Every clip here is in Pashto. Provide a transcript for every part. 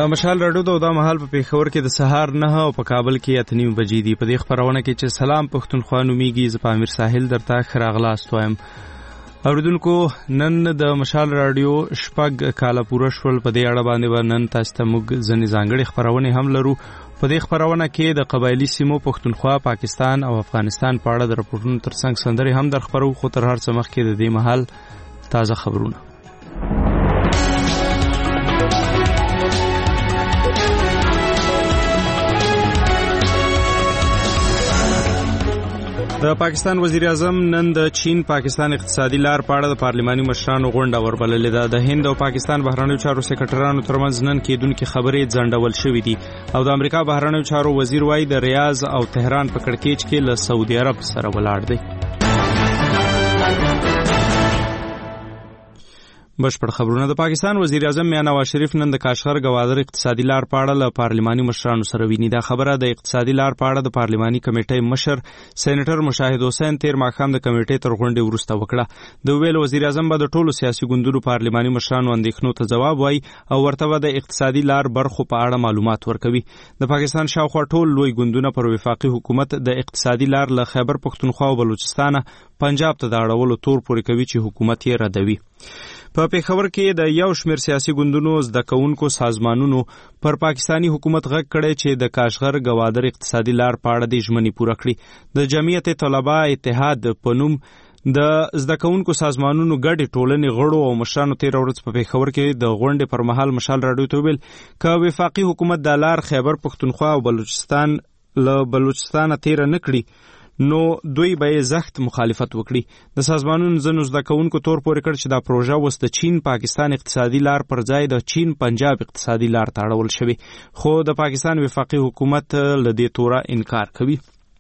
د مشال راډیو د مهال په پیښور کې د سهار 9 او په کابل کې 8:30 بجې دي. په دې خبرونه کې چې سلام پښتونخوا نومیږي، ز پامیر ساحل درته خراغلاست وایم. اوریدونکو، نن د مشال راډیو شپږ کاله پوره شول. په دې اړه باندې نن تاسو ته موږ ځنې ځانګړي خبرونه هم لرو. په دې خبرونه کې د قبایلی سیمو پښتونخوا، پاکستان او افغانستان په اړه د راپورټونو ترڅنګ سندري هم در خبرو. خو تر هر څه مخکې د دې مهال تازه خبرونه. د پاکستان وزیر اعظم نن د چین پاکستان اقتصادي لار په اړه د پارلماني مشرانو غونډه وربللې ده. د هند او پاکستان بهرنیو چارو سکرټرانو ترمنځ نن کېدونکې خبرې ځنډول شوې دي او د امریکا بهرنیو چارو وزیر وايي د ریاض او تهران په کړکېچ کې له سعودي عرب سره ولاړ دی. بشپړ خبرونه. د پاکستان وزیر اعظم میاں نواز شریف نن د کاشغر گوادر اقتصادي لار په اړه له پارلماني مشرانو سره ویني. دا خبره د اقتصادي لار په اړه د پارلماني کمیټې مشر سېنیټر مشاهد حسین تیر ماښام د کمیټې تر غونډې وروسته وکړه. د ویل وزیر اعظم به د ټولو سیاسي ګوندونو پارلماني مشرانو اندېښنو ته ځواب وایي او ورته به د اقتصادي لار برخو په اړه معلومات ورکوي. د پاکستان شاوخوا ټول لوی ګوندونه پر وفاقي حکومت د اقتصادي لار له خیبر پښتونخوا او بلوچستان پنجاب ته د اړولو تور پورې کوي چې حکومت یې ردوي. په پیښور کې د یو شمېر سیاسي ګوندونو زده کوونکو سازمانونو پر پاکستانی حکومت غږ کړی چې د کاشغر گوادر اقتصادي لار په اړه د ژمنې پوره کړي. د جمعیت طلبه اتحاد په نوم د زده کوونکو سازمانونو ګډې ټولنې غړو او مشرانو تیر ورځ په پیښور کې د غونډې پر مهال مشال راډیو ته ویل که وفاقي حکومت د لار خیبر پښتونخوا او بلوچستان تیر نه کړي نو دوی به زخت مخالفت وکړي. د سازمانونو ځینو زده کوونکو تور پورې کړ چې دا پروژه اوس د چین پاکستان اقتصادي لار پر ځای د چین پنجاب اقتصادي لار ته اړول شوی، خو د پاکستان وفاقي حکومت له دې توره انکار کوي.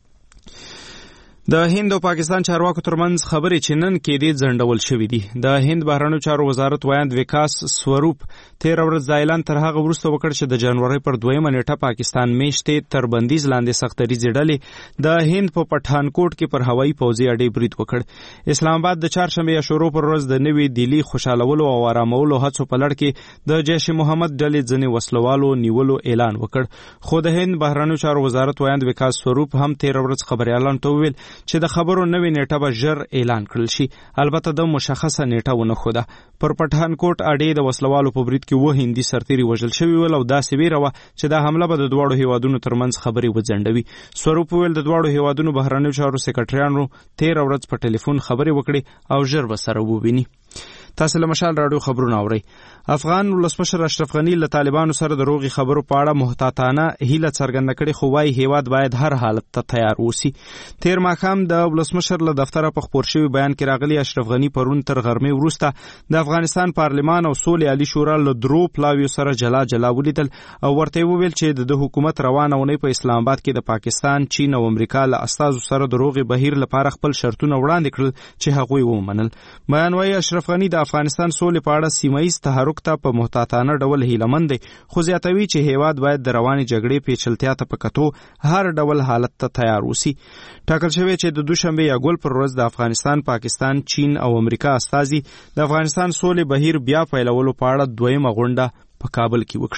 د هند او پاکستان چارواکو ترمنځ خبرې چې نن کې دي ځنډول شوې دي. د هند بهرنیو چارو وزارت وایند وکاس سوروپ تیر ورځ د اعلان تر هغه وروسته وکړ چې د جنوري پر 2 نیټه پاکستان میشتې تر بندیز لاندې سختري ډلې د هند په پټانکوټ کې پر هوایي پوځي اډې برید وکړ. اسلام آباد د چهارشنبه شروع پر ورځ د نوې دلی خوشالولو او آرامولو هڅو په لړ کې د جیش محمد ډلې ځنې وسلوالو نیولو اعلان وکړ. خو د هند بهرنیو چارو وزارت وایند وکاس سوروپ هم تیر ورځ خبريالان ته ویل چې د خبرو نوې نیټه به ژر اعلان کړل شي. البته د مشخصه نیټه ونه خوده. پر پټانکوټ اډې د وسلوالو په برید کې 2 هندي سرتیري وژل شوي ول او داسې ویره وه چې دا حمله به د دواړو هیوادونو ترمنځ خبرې وځنډوي. سوروپ ویل د دواړو هیوادونو بهرنیو چارو سکرټریانو تیر ورځ په ټلیفون خبرې وکړي او ژر به سره وویني. تاسو له مشال راډیو خبرونه اورئ. افغان ولسمشر اشرف غنی له طالبانو سره د روغي خبرو په اړه محتاطانه هیله څرګنده کړې، خو وايي هیواد باید هر حالت ته تیار اوسي. تیر ماښام د ولسمشر له دفتره په خپور شوي بیان کې راغلي اشرف غنی پرون تر غرمې وروسته د افغانستان پارلمان او سولې عالی شورا له درو پلاویو سره جلا ولیدل او ورته وویل چې د حکومت روانه ونې په اسلام آباد کې د پاکستان، چین او امریکا له استازو سره د روغي بهیر لپاره خپل شرطونه وړاندې کړل چې هغوی ومنل. بیان وايي اشرف غنی د افغانستان سولې په اړه سیمایي تحرک ته په محتاطانه ډول هیلهمند دی، خو زیاتوي چې هیواد باید د روانې جګړې پیچلتیا ته په کتو هر ډول حالت ته تیار اوسي. ټاکل شوی چې د دوشنبه یا ګل پر ورځ د افغانستان، پاکستان، چین او امریکا استازي د افغانستان سولې بهیر بیا پیلولو په اړه دویمه غونډه په کابل کې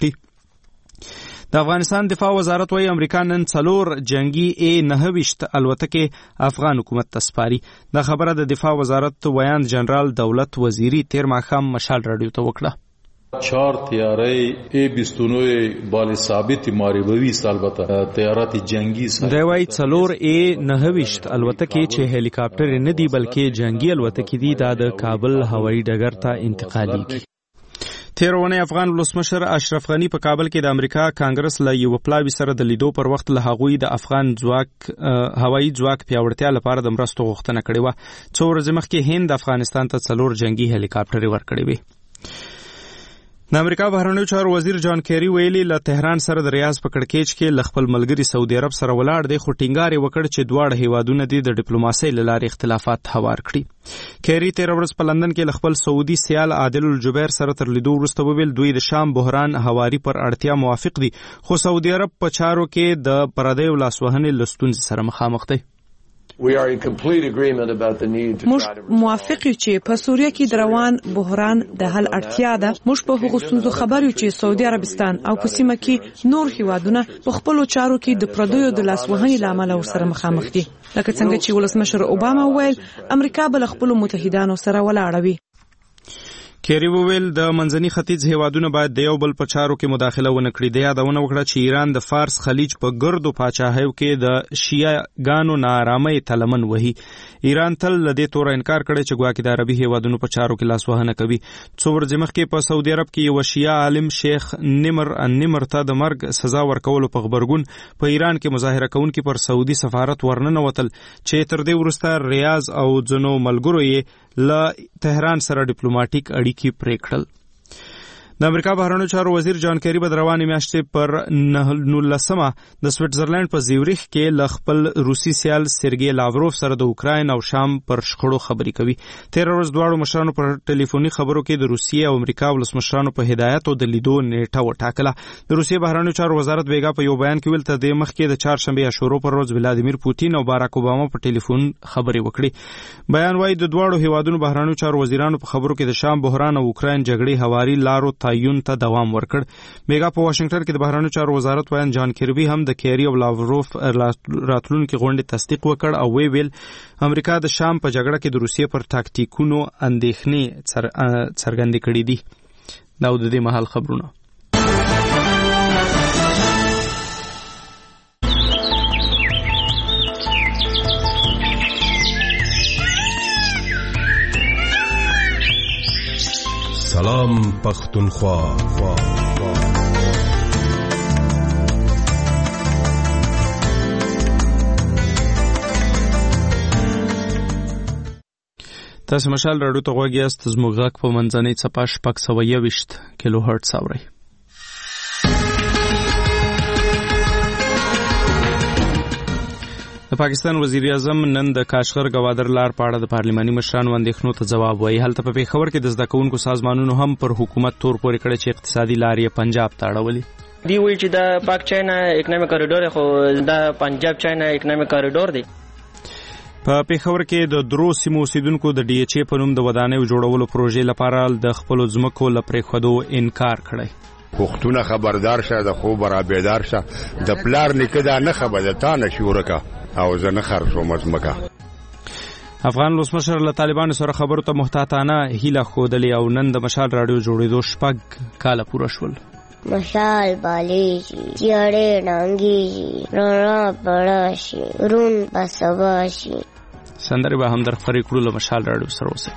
وکړي. د افغانستان دفاع وزارت وايي امریکا نن 4 جنگي A-9 الوتکې افغان حکومت ته سپاري. دا خبره د دفاع وزارت ویاند جنرال دولت وزیری تیر ماښام مشال راډیو ته وکړه. 4 طیارې A-29 بال ثابت ماریبوي البته طیارات جنگي دی وايي 4 A-9 الوتکې چې هلیکاپټر نه دی بلکې جنگي الوتکې دي دا د کابل هوایي ډګر ته انتقالېږي. تیرونه افغان ولسمشر اشرف غنی په کابل کې د امریکا کانګرس له یو پلاوی سره د لیدو پر وخت له هغوی د افغان هوایي ځواک پیاوړتیا لپاره د مرستو غوښتنه کړې وه. څو ورځې مخکې هند افغانستان ته 4 جنگي هلیکاپټرې ورکړې وې. د امریکا بهرنیو چارو وزیر جان کیری ویلي له تهران سره د ریاض په کړکېچ کې له خپل ملګری سعودي عرب سره ولاړ دی، خو ټینګار یې وکړ چې دواړه هیوادونه د ډیپلوماسۍ له لارې اختلافات هوار کړي. کیری تیر ورځ په لندن کې له خپل سعودي سیال عادل الجبیر سره تر لیدو وروسته وویل دوی د شام بحران هواري پر اړتیا موافق دي، خو سعودي عرب په چارو کې د پردیو لاسوهنې له ستونزې سره مخامخ دی. موافق یو چې په سوریه کې د روان بحران د حل اړتیا ده. موږ په هغو ستونزو خبر یو چې سعودي عربستان او په سیمه کې نور هیوادونه په خپلو چارو کې د پردیو د لاسوهنې له امله ورسره مخامخ دي. لکه څنګه چې ولسمشر اوباما وویل امریکا به له خپلو متحدانو سره ولاړه وي. کیری وویل د منځني ختیځ هیوادونه باید د یو بل په چارو کې مداخله ونه کړي. د یادونه وکړه چې ایران د فارس خلیج په ګردو پاچاهیو کې د شیعه ګانو ناارامۍ تلمن وهي. ایران تل له دې توره انکار کړی چې ګواکې د عربي هیوادونو په چارو کې لاسوهنه کوي. څو ورځې مخکې په سعودي عرب کې یو شیعه عالم شیخ نمر ته د مرګ سزا ورکولو په خبرګون په ایران کې مظاهره کوونکي پر سعودي سفارت ورننوتل چې تر دې وروسته ریاض او ځینو ملګرو یې له تهران سره ډیپلوماټیک اړیکې پرې کړل. د امریکا بهرنیو چارو وزیر جان کیری به د روانې میاشتې پر 19 د سویټزرلند په زیوریخ کې له خپل روسي سیال سرګي لاوروف سره د اوکراین او شام پر شخړو خبرې کوي. تیر ورځ دواړو مشرانو پر ټلیفوني خبرو کې د روسیې او امریکا ولسمشرانو په هدایت او د لیدو نیټه وټاکله. د روسیې بهرنیو چارو وزارت بیګا په یو بیان کې ویل تر دې مخکې د چهارشنبه عاشورا پر ورځ ولادیمیر پوتین او باراک اوباما په ټلیفون خبرې وکړي. بیان وايي د دواړو هیوادونو بهرنیو چارو وزیرانو په خبرو کې د شام بحران او اوکراین جګړې هواري لارو تعین ته دوام ورکړ. بیګا په واشنگټن کې د بهرنیو چارو وزارت وایي جان کیربي هم د کیری او لاوروف راتلونکي غونډې تصدیق وکړ او ویل امریکا د شام په جګړه کې د روسیې پر تاکتیکونو اندېښنې څرګندې کړې دي. دا د دې مهال خبرونه. سلام پختونخوا. تاسو مشال راډیو ته غوږ یاست. زموږ غږ په منځنۍ څپه 621 کیلو هرتز اورئ. د پاکستان وزیر اعظم نن د کاشغر گوادر لار په اړه د پارلماني مشرانو اندېښنو ته ځواب وایي. هلته په پیښور کې د زده کوونکو سازمانونو هم پر حکومت تور پورې کړی چې اقتصادي لارې پنجاب ته اړولې. دی وایي چې د پاک چاینا اکنامik کریډور خو د پنجاب چاینا اکنامik کریډور دی. په پیښور کې د درو سیمو اوسیدونکو د ډي ایچ ای په نوم د ودانیو جوړولو پروژې لپاره د خپلو ځمکو له پرېښودو انکار کړی. پښتونه خبردار شه، د خوب را بیدار شه، د پلار نیکه دا نه خبره تا نشورکه او زه نه خرڅو مزمکه. افغان ولسمشر له طالبانو سره خبرو ته محتاطانه هیله ښودلې او نن د مشال راډیو جوړېدو 6 کاله پوره شول. مشال بالیږي، تیارې ړنګېږي، رڼا پړه شي، رون به سبا شي. سندرې به هم در خپرې کړو. له مشال راډیو سره اوسئ.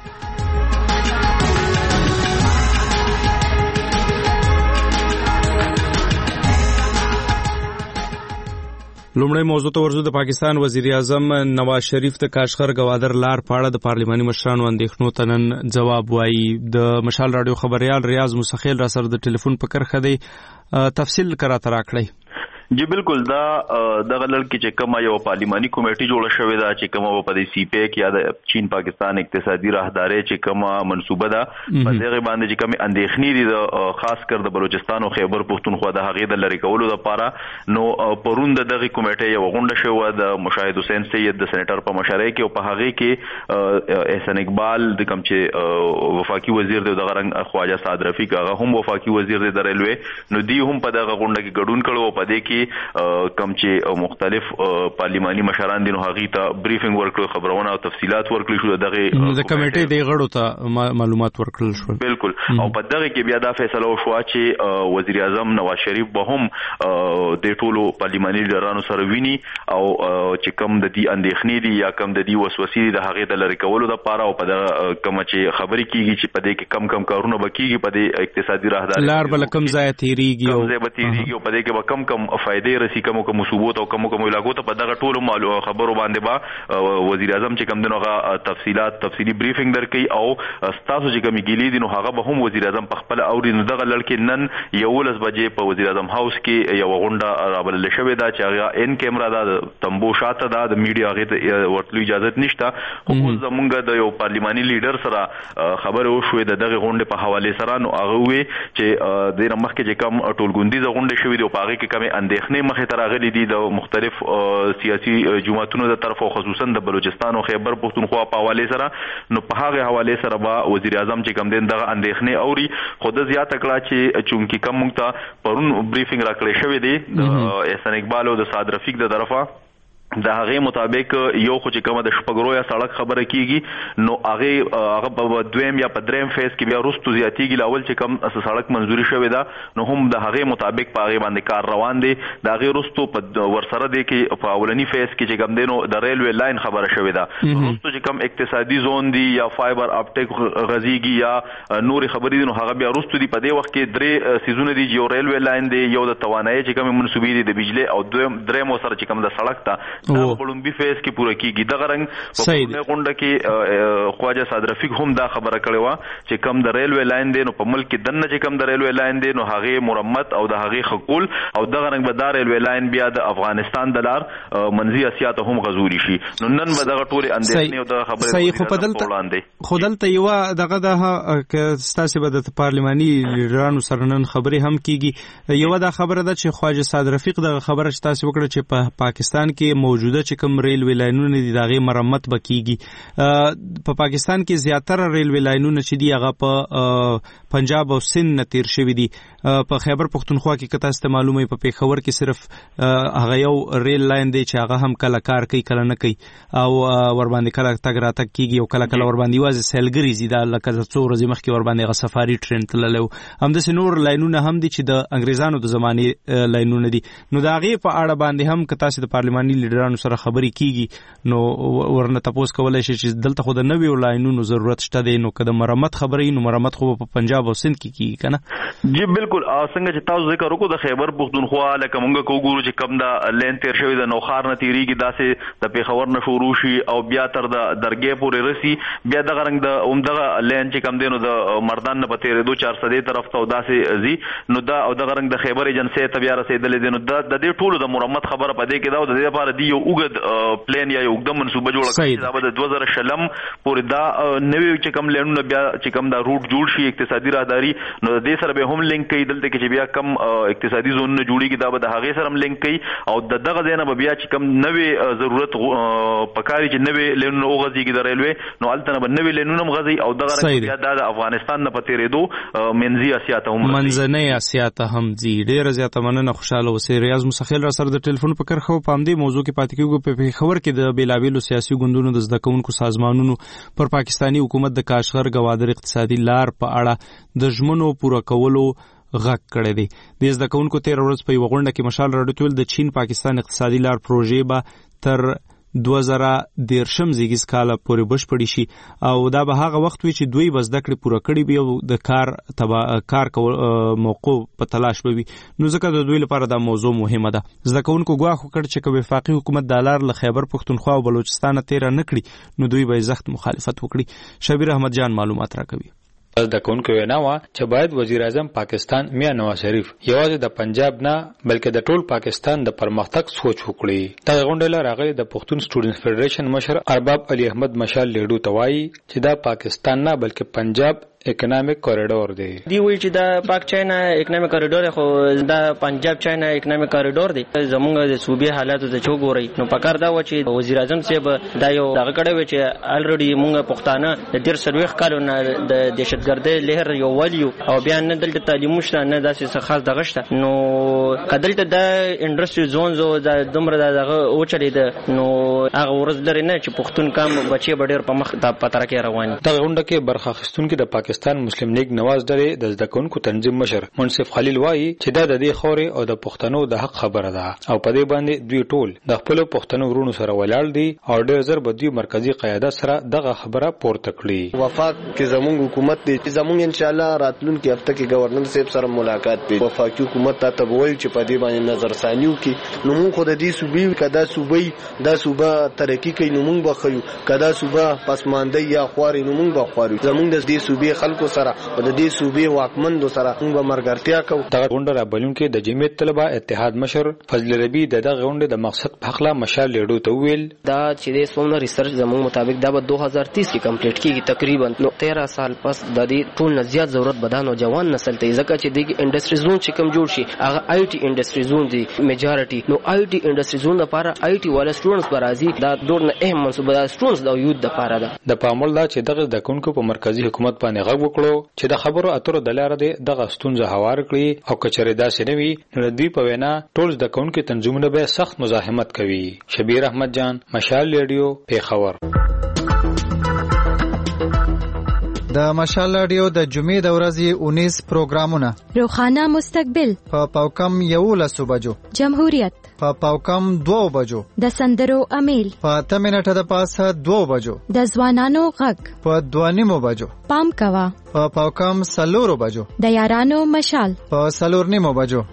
لومړی موضوع ته ورځو. د پاکستان وزیر اعظم نواز شریف د کاشغر گوادر لار په اړه د پارلماني مشرانو اندېښنو ته نن ځواب وایي. د مشال راډیو خبريال ریاض مسخیل را سره د ټلیفون په کرخه دی. تفصیل کراته راکړئ. جی بالکل. دا دغه لړ کې چې کومه یو پارلماني کمیټه جوړه شوې ده چې کومه په دې سی پی کې یا د چین پاکستان اقتصادي راهداري چې کومه منصوبه ده په دغه باندې چې کومه اندېښنې دي د خاص کر د بلوچستان او خیبر پختونخوا د هغې د لری کولو لپاره نو پروند دغه کمیټه یو غونډه شوه د مشاهد حسین سید د سېنیټر په مشرۍ کې او په هغې کې احسان اقبال د کوم چې وفاقي وزیر دی دغه رنګ خواجه سعد رفیق هغه هم وفاقي وزیر دی د ریلوی نو دی هم په دغه غونډه کې ګډون کړو او په دې کې کم چې مختلف پارلماني مشران دي نو هغه ته بریفینګ ورکړو، خبرونه او تفصيلات ورکړل شو. دغه د کمیټې د غړو ته معلومات ورکړل شو. بالکل. او په دغه کې بیا دا فیصله وشو چې وزیر اعظم نواز شریف به هم د ټولو پارلماني لیډرانو سره ویني او چې کم د دې اندېښنې دي یا کم د دې وسوسې دي د هغه د لری کولو لپاره او په دغه کوم چې خبرې کیږي چې په دې کې کم کارونه بکیږي په دې اقتصادي راهداري لار بل کم ځای تیریږي او ځای به تیریږي او په دې کې به کم فائدې رسی کوم مصوبات او کوم علاقو ته په دغه ټولو خبرو باندې با وزیر اعظم چې کوم دغه تفصیلی بریفینګ درکې او تاسو چې کوم ګیلې دي نو هغه به هم وزیر اعظم په خپل اوري نو دغه لړ نن 11 بجې په وزیر اعظم هاوس کې یو غونډه رابلل شوې ده چې هغه ان کیمرا ده تمبو شاته ده د میډیا هغه ورتلو اجازه نشته. خو زمونږ د یو پارلماني لیډر سره خبره وشوې د دغه غونډې په حواله سره نو هغه وی چې د مخکې چې کوم ټولګوندیزه غونډه شوې ده او په هغه کې کوم اندېښنې مخې ته راغلي دي د مختلف سیاسي جماعتونو د طرف او خصوصا د بلوچستان او خیبر پختونخوا په حواله سره نو په هغه حواله سره به وزیر اعظم چې کوم دین دغه اندېښنې اوري خود زیاته کړه چې چونکی کوم مونږ ته پرون بریفینګ راکړی شوی دی د احسان اقبال او د سعد رفیق د طرفه د هغه مطابق یو خو چې کومه د شپږرو یا سړک خبره کیږي نو هغه په دویم یا په دریم فیز کې بیا رستو زیاتیږي لاول چې کوم سړک منزوري شوی دا نو هم د هغه مطابق په هغه باندې کار روان دی د هغه رستو په ورسره دی کې په اولنی فیز کې چې کوم دینو د ریلوی لاین خبره شوی دا رستو چې کوم اقتصادي زون دی یا فایبر اپټیک غزيږي یا نوري خبرې دي نو هغه بیا رستو دی په دې وخت کې درې سیزونه دي یو ریلوی لاین دی یو د توانایي چې کوم منسوبې دي د بجلی او دریم سره چې کوم د سړک ته دا پړومبي فیز کې پوره کیږي دغه رنګ په غونډه کې خواجه سعد رفیق هم دا خبره کړې و چې کم د ریلوی لاین دی نو په ملک کې دنه چې کم د ریلوی لاین دی نو هغه مرمت او د هغه خقول او دغه رنګ به د ریلوی لاین بیا د افغانستان د لار منځي اسیا ته هم غزوري شي نو نن به دغه ټول اندېښنې او د خبره صحیح خو دلته یو دغه د ستاسو به د پارلماني لیډرانو سره نن خبرې هم کیږي یو دا خبره ده چې خواجه سعد رفیق د خبره چې تاسو وکړه چې په پاکستان کې موجوده چې کوم ریلوی لاینونه دي دغه مرمت بکیږي په پاکستان کې زیاتره ریلوی لاینونه چې دی هغه په پنجاب او سند نه تیر شوی دي په خیبر پختونخوا کې کته است معلومه په پیښور کې صرف هغه یو ریل لاین دی چې هغه هم کله کار کوي کله نه کوي او ور باندې کله تګ را تګ کیږي او کله کله ور باندې واز سیلګری زیاده لکه څو ورځې مخکې ور باندې غ سفاری ټرین تللو هم د نور لاینونه هم دي چې د انګریزانو د زمانه لاینونه دي نو دا غي په اړه باندې هم کته است د پارلماني لیډرانو سره خبرې کیږي نو ورنه تاسو کولای شئ چې دلته خو د نوې لاینونو ضرورت شته دی نو کله مرمت خبرې نو مرمت خو په پنجاب او سند کې کیږي کنه جی بالکل څنګه چې تاسو ذکر وکړو د خیبر پختونخوا لکه مونږ کو ګورو چې کم دا لین تیر شوی د نوخار نه تیریږي داسې د پیښور نه شروع شي او بیا تر د درګې پورې رسی بیا دغه رنګ د عمدغه لین چې کم دینو د مردان نه پتیرې 2-4 طرف ته داسې زی نو دا او دغه رنګ د خیبر ایجنسی ته بیا رسیدلې دي نو د دې ټولو د مرمت خبره پدې کې دا د دې لپاره دی یو وګد پلان یا یو وګد منصوبه جوړه کړي دا د 2000 پورې دا نوې چې کم لینونه بیا چې کم دا روټ جوړ شي اقتصادي راهداري نو د دې سره به هم لینک کوي دلته کې چې بیا کم اقتصادي زون نه جوړیږي دا به د هغه سره هم لینک کوي او دغه ځای نه بیا چې کم نوې ضرورت پکاري چې نوې لینونه وغځيږي د ریلوی نو الته به نوې لینونه مغځي او دغه بیا د افغانستان نه پتیرېدو منځي اسیا ته هم منځنۍ اسیا ته هم زی ډېر زیاته مننه خوشاله اوسئ ریاض مسخیل را سره د ټلیفون په کرخه په همدې موضوع کې پاتې کېږو په پیښور کې د بیلابیلو سیاسي ګوندونو د زده کوونکو سازمانونو پر پاکستانی حکومت د کاشغر گوادر اقتصادي لار په اړه د ژمنو پوره کولو غږ کړی دی د زده کوونکو 13 ورځ په غونډه کې مشال راډیو د چین پاکستان اقتصادي لار پروژې به تر 2013 زیږیز کاله پورې بشپړی شي او دا به هغه وخت وي چې دوی بس دکړي پوره کړي به او د کار موقع په تلاش به وي نو ځکه د دوی لپاره دا موضوع مهمه ده زده کوونکو ګواښ وکړ چې کوم وفاقي حکومت د لار له خیبر پختونخوا او بلوچستان تیر نه کړي نو دوی به سخت مخالفت وکړي شبیر احمد جان معلومات راکوي د کوونکو وینا وا چې باید وزیر اعظم پاکستان میاں نواز شریف یوازې د پنجاب نه بلکې د ټول پاکستان د پرمختګ سوچ وکړي دا غونډه راغلي د پښتون سټوډنټس فدریشن مشر ارباب علي احمد مشال لیډو توای چې دا پاکستان نه بلکې پنجاب اکونومیک کوریډور دی وی چې دا پاک چاینا اکونومیک کوریډور خو دا پنجاب چاینا اکونومیک کوریډور دی زمونږ د صوبې حالات د چوغوري نو پکار دا و چې وزیر اعظم صاحب دا یو دغه کړه و چې الریډي مونږ پښتانه د 13 کالونو د دهشتګردۍ لهر یو ولیو او بیا نه دلته تعلیم شته نه داسې خاص دغه شته نو کدلته د انډستری زونز او د دمره دغه او چلی د نو هغه ورځ لري نه چې پښتون کام بچي بډیر په مخ د پتر کې رواني دا غونډه کې برخه اخیستونکو د پاکستان مسلم لیگ نواز ډلې د زده کوونکو تنظیم مشر منصف خلیل وایي چې دا د دې خوري او د پښتنو د حق خبره ده او په دې باندې دوی ټول د خپل پښتنو ورونو سره ولاړ دي او ډېر زر به دوی مرکزی قیادت سره دغه خبره پورته کړي وفاق کې زموږ حکومت دی زموږ ان شاء الله راتلونکي هفته کې گورنر صاحب سره ملاقات دی وفاقي حکومت ته وایي چې په دې باندې نظر ثانیو کې نو موږ خود دې صوبې کدا صوبې دا صوبه ترقی کوي نو موږ بخیو کدا صوبه پسمانده یا خواري نو موږ بخوارو زموږ د دې صوبې خلکو سره او د دې صوبې واکمندو سره موږ به مرګرتیا کوو. دغه غونډه رابلونکي د جمعیت طلبه اتحاد مشر فضل ربی دغه غونډه د مقصد په حق لا مشال لیډو ته ویل دا چې د سومنه ریسرچ زموږ مطابق دا به 2030 کې کمپلیټ کیږي تقریبا. نو 13 سال پس د دې ټول نه زیات ضرورت بدانو جوان نسل ته ځکه چې د انډستری زون چې کم جوړ شي هغه آی ټي انډستری زون دی میجارټي. نو آی ټي انډستری زون لپاره آی ټي والا سټوډنټس برازي دا ډور نه اهم منصوبه ده سټوډنټس د یوت لپاره ده. د پامول دا چې دغه د کونکو په مرکزی حکومت باندې غږ وکړو چې د خبرو اترو د لارې دغه ستونزه هوار کړي او کچره داسې نه وي نو دوی په وینا ټول د کونکو تنظیمونه به سخت مزاحمت کوي. شبیر احمد جان، مشال ریډیو، پیښور. د مشال رادیو د جمعې د ورځې 19 پروګرامونه: روخانه مستقبل په پاوکم 11 بجو، جمهوریت په پاوکم 2 بجو، د سندرو امیل په 8 منټه د پاسه 2 بجو، د ځوانانو غږ په 2:30 بجو، پام کوا په پاوکم 4 بجو، د یارانو مشال په 4:30 بجو.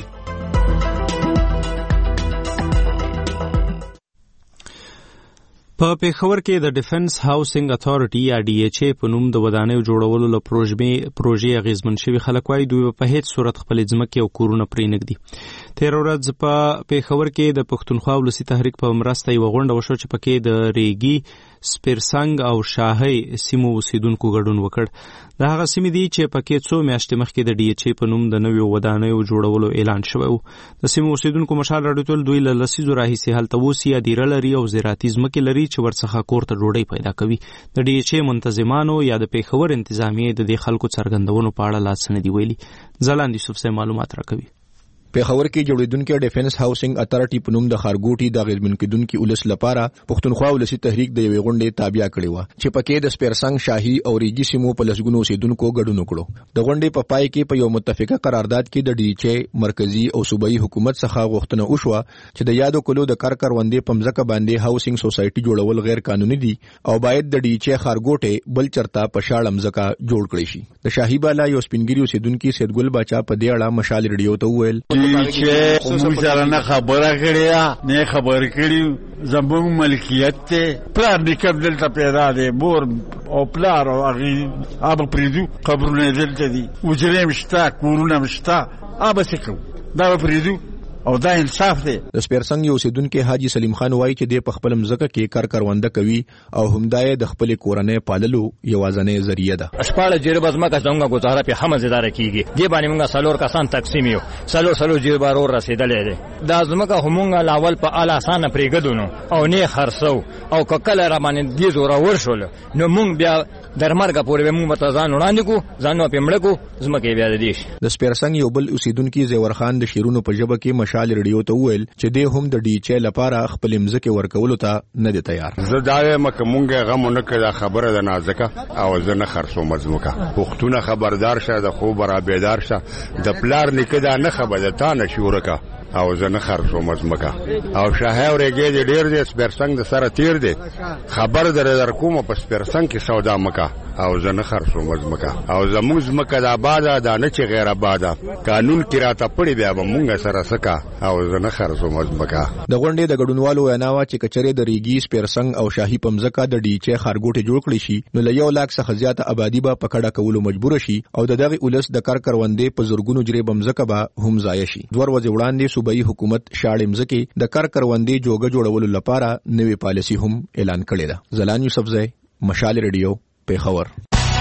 په پیښور کې د ډیفنس هاوسنګ اتھارټي یا ډي ایچ ای په نوم د ودانیو جوړولو له پروژې اغیزمن شوي خلک وایي دوی په هیڅ صورت خپل ځمکې او کورونه پرې نږدي. تیر ورځ په پیښور کې د پښتونخوا ولسي تحریک په مرسته یو غونډه وشو چې پکې د ریګي، سپیرسنګ او شاهي سیمو اوسیدونکو ګډون وکړ. د هغه سیمې دي چې پکې څو میاشتې مخکې د ډي ایچ ای په نوم د نویو ودانیو جوړولو اعلان شوی و. د سیمو اوسیدونکو مشال راډیو دوی له لسیزو راهیسې هلته اوسي یا دیره لري او زراعتي ځمکې لري چې ورڅخه کور ته ډوډۍ پیدا کوي. د ډي ایچ ای منتظمانو یا د پیښور انتظامیې د دې خلکو څرګندونو په اړه لاس نه دی ویلي. ځلاند یوسف صاحب معلومات راکوي. پیښور کې جوړیدونکو ډیفنس هاوسنګ اتھارټي په نوم د خارګوټي د غیرمن کېدونکو ولس لپاره پښتونخوا ولسی تحریک د یوې غونډې تابع کړې و چې پکې د سپیرسنګ، شاهي او ریګي سیمو په لسګونو اوسیدونکو ګډون وکړو. د غونډې په پای کې په یو متفقه قرارداد کې د ډي ایچ ای مرکزی او صوبایي حکومت څخه غوښتنه وشوه چې د یادو کلو د کارکروندې په مځکه باندې هاوسنګ سوسایټي جوړول غیر قانوني دي او باید د ډي ایچ ای خارګوټي بل چرتا په شاړه مځکه جوړ کړي شي. د شاهي بالا یو سپینګری اوسیدونکو سیدګل باچا په دې اړه مشال ریډیو ته وویل موږ سره نه خبره کړې نه خبر کړی زموږ ملکیت ته پلان نکم دلته پیدا دی مور او پلار او هغه اب پریدو قبرونه دلته دي وجرې مشتا کورونه مشتا اب سکو دا پریدو او دا انصاف دی. د سپیرسنګ یو اوسیدونکو حاجی سلیم خان وایي چې د خپل مځکه کې کارکرونده کوي او همدای د خپل کورنۍ پاللو یوازنې ذریعہ ده. اشپاړه جربه ځمکه څنګه گزاره په هم زیاده کیږي دی باندې موږ سلور کسان تقسیم یو سلور جربه ور رسیدلې ده. دا ځمکه همغه لاول په اعلی آسان پرېګدونو او نه خرڅو او کله را باندې دی زوره ورشول نو موږ بیا درمرګه پورې موږ متزان وړاندې کو ځانو په مړکو ځمکه بیا د دیش. د سپیرسنګ یو بل اوسیدونکو زیور خان د شیرونو په جبه کې مشال ریډیو ته ویل چې د هم د ډي ایچ ای لپاره خپل مځکه ورکول ته نه دی تیار. زه دا مکه مونږه غم نه کړه خبره ده نازکه او زه نه خرڅو مزمکه پښتون خبردار شه د خوب را بیدار شه د پلار نکدا نه خبره تا نه شورکه او زه نه خرڅو مزمکه او شاه اورګې دې ډیر دې سپیرسنګ د سره تیر دې خبر در کوم په سپیرسنګ کې سودا مکه او زه نه خرڅو مزمکه او زموږ مکه د آباد ده نه چې غیر آباد قانون کې راته پړي بیا به مونږ سره سکا او زه نه خرڅو مزمکه. د غونډې د ګډونوالو ویناوه چې کچره د ریګي، سپیرسنګ او شاهي په مځکه د ډي ایچ ای خارګوټي جوړ کړي شي نو له 1 لک څخه زیاته آبادی به پکړه کولو مجبور شي او دغه ولس د کارکروندې په زورګونو جری بمځکه به هم ضایع شي. دوه ورځې وړاندې صوبایي حکومت شاړې مځکه د کارکروندې جوګه جوړولو لپاره نوې پالیسي هم اعلان کړې ده. زلان یوسف زئی، مشال ریډیو، پیښور.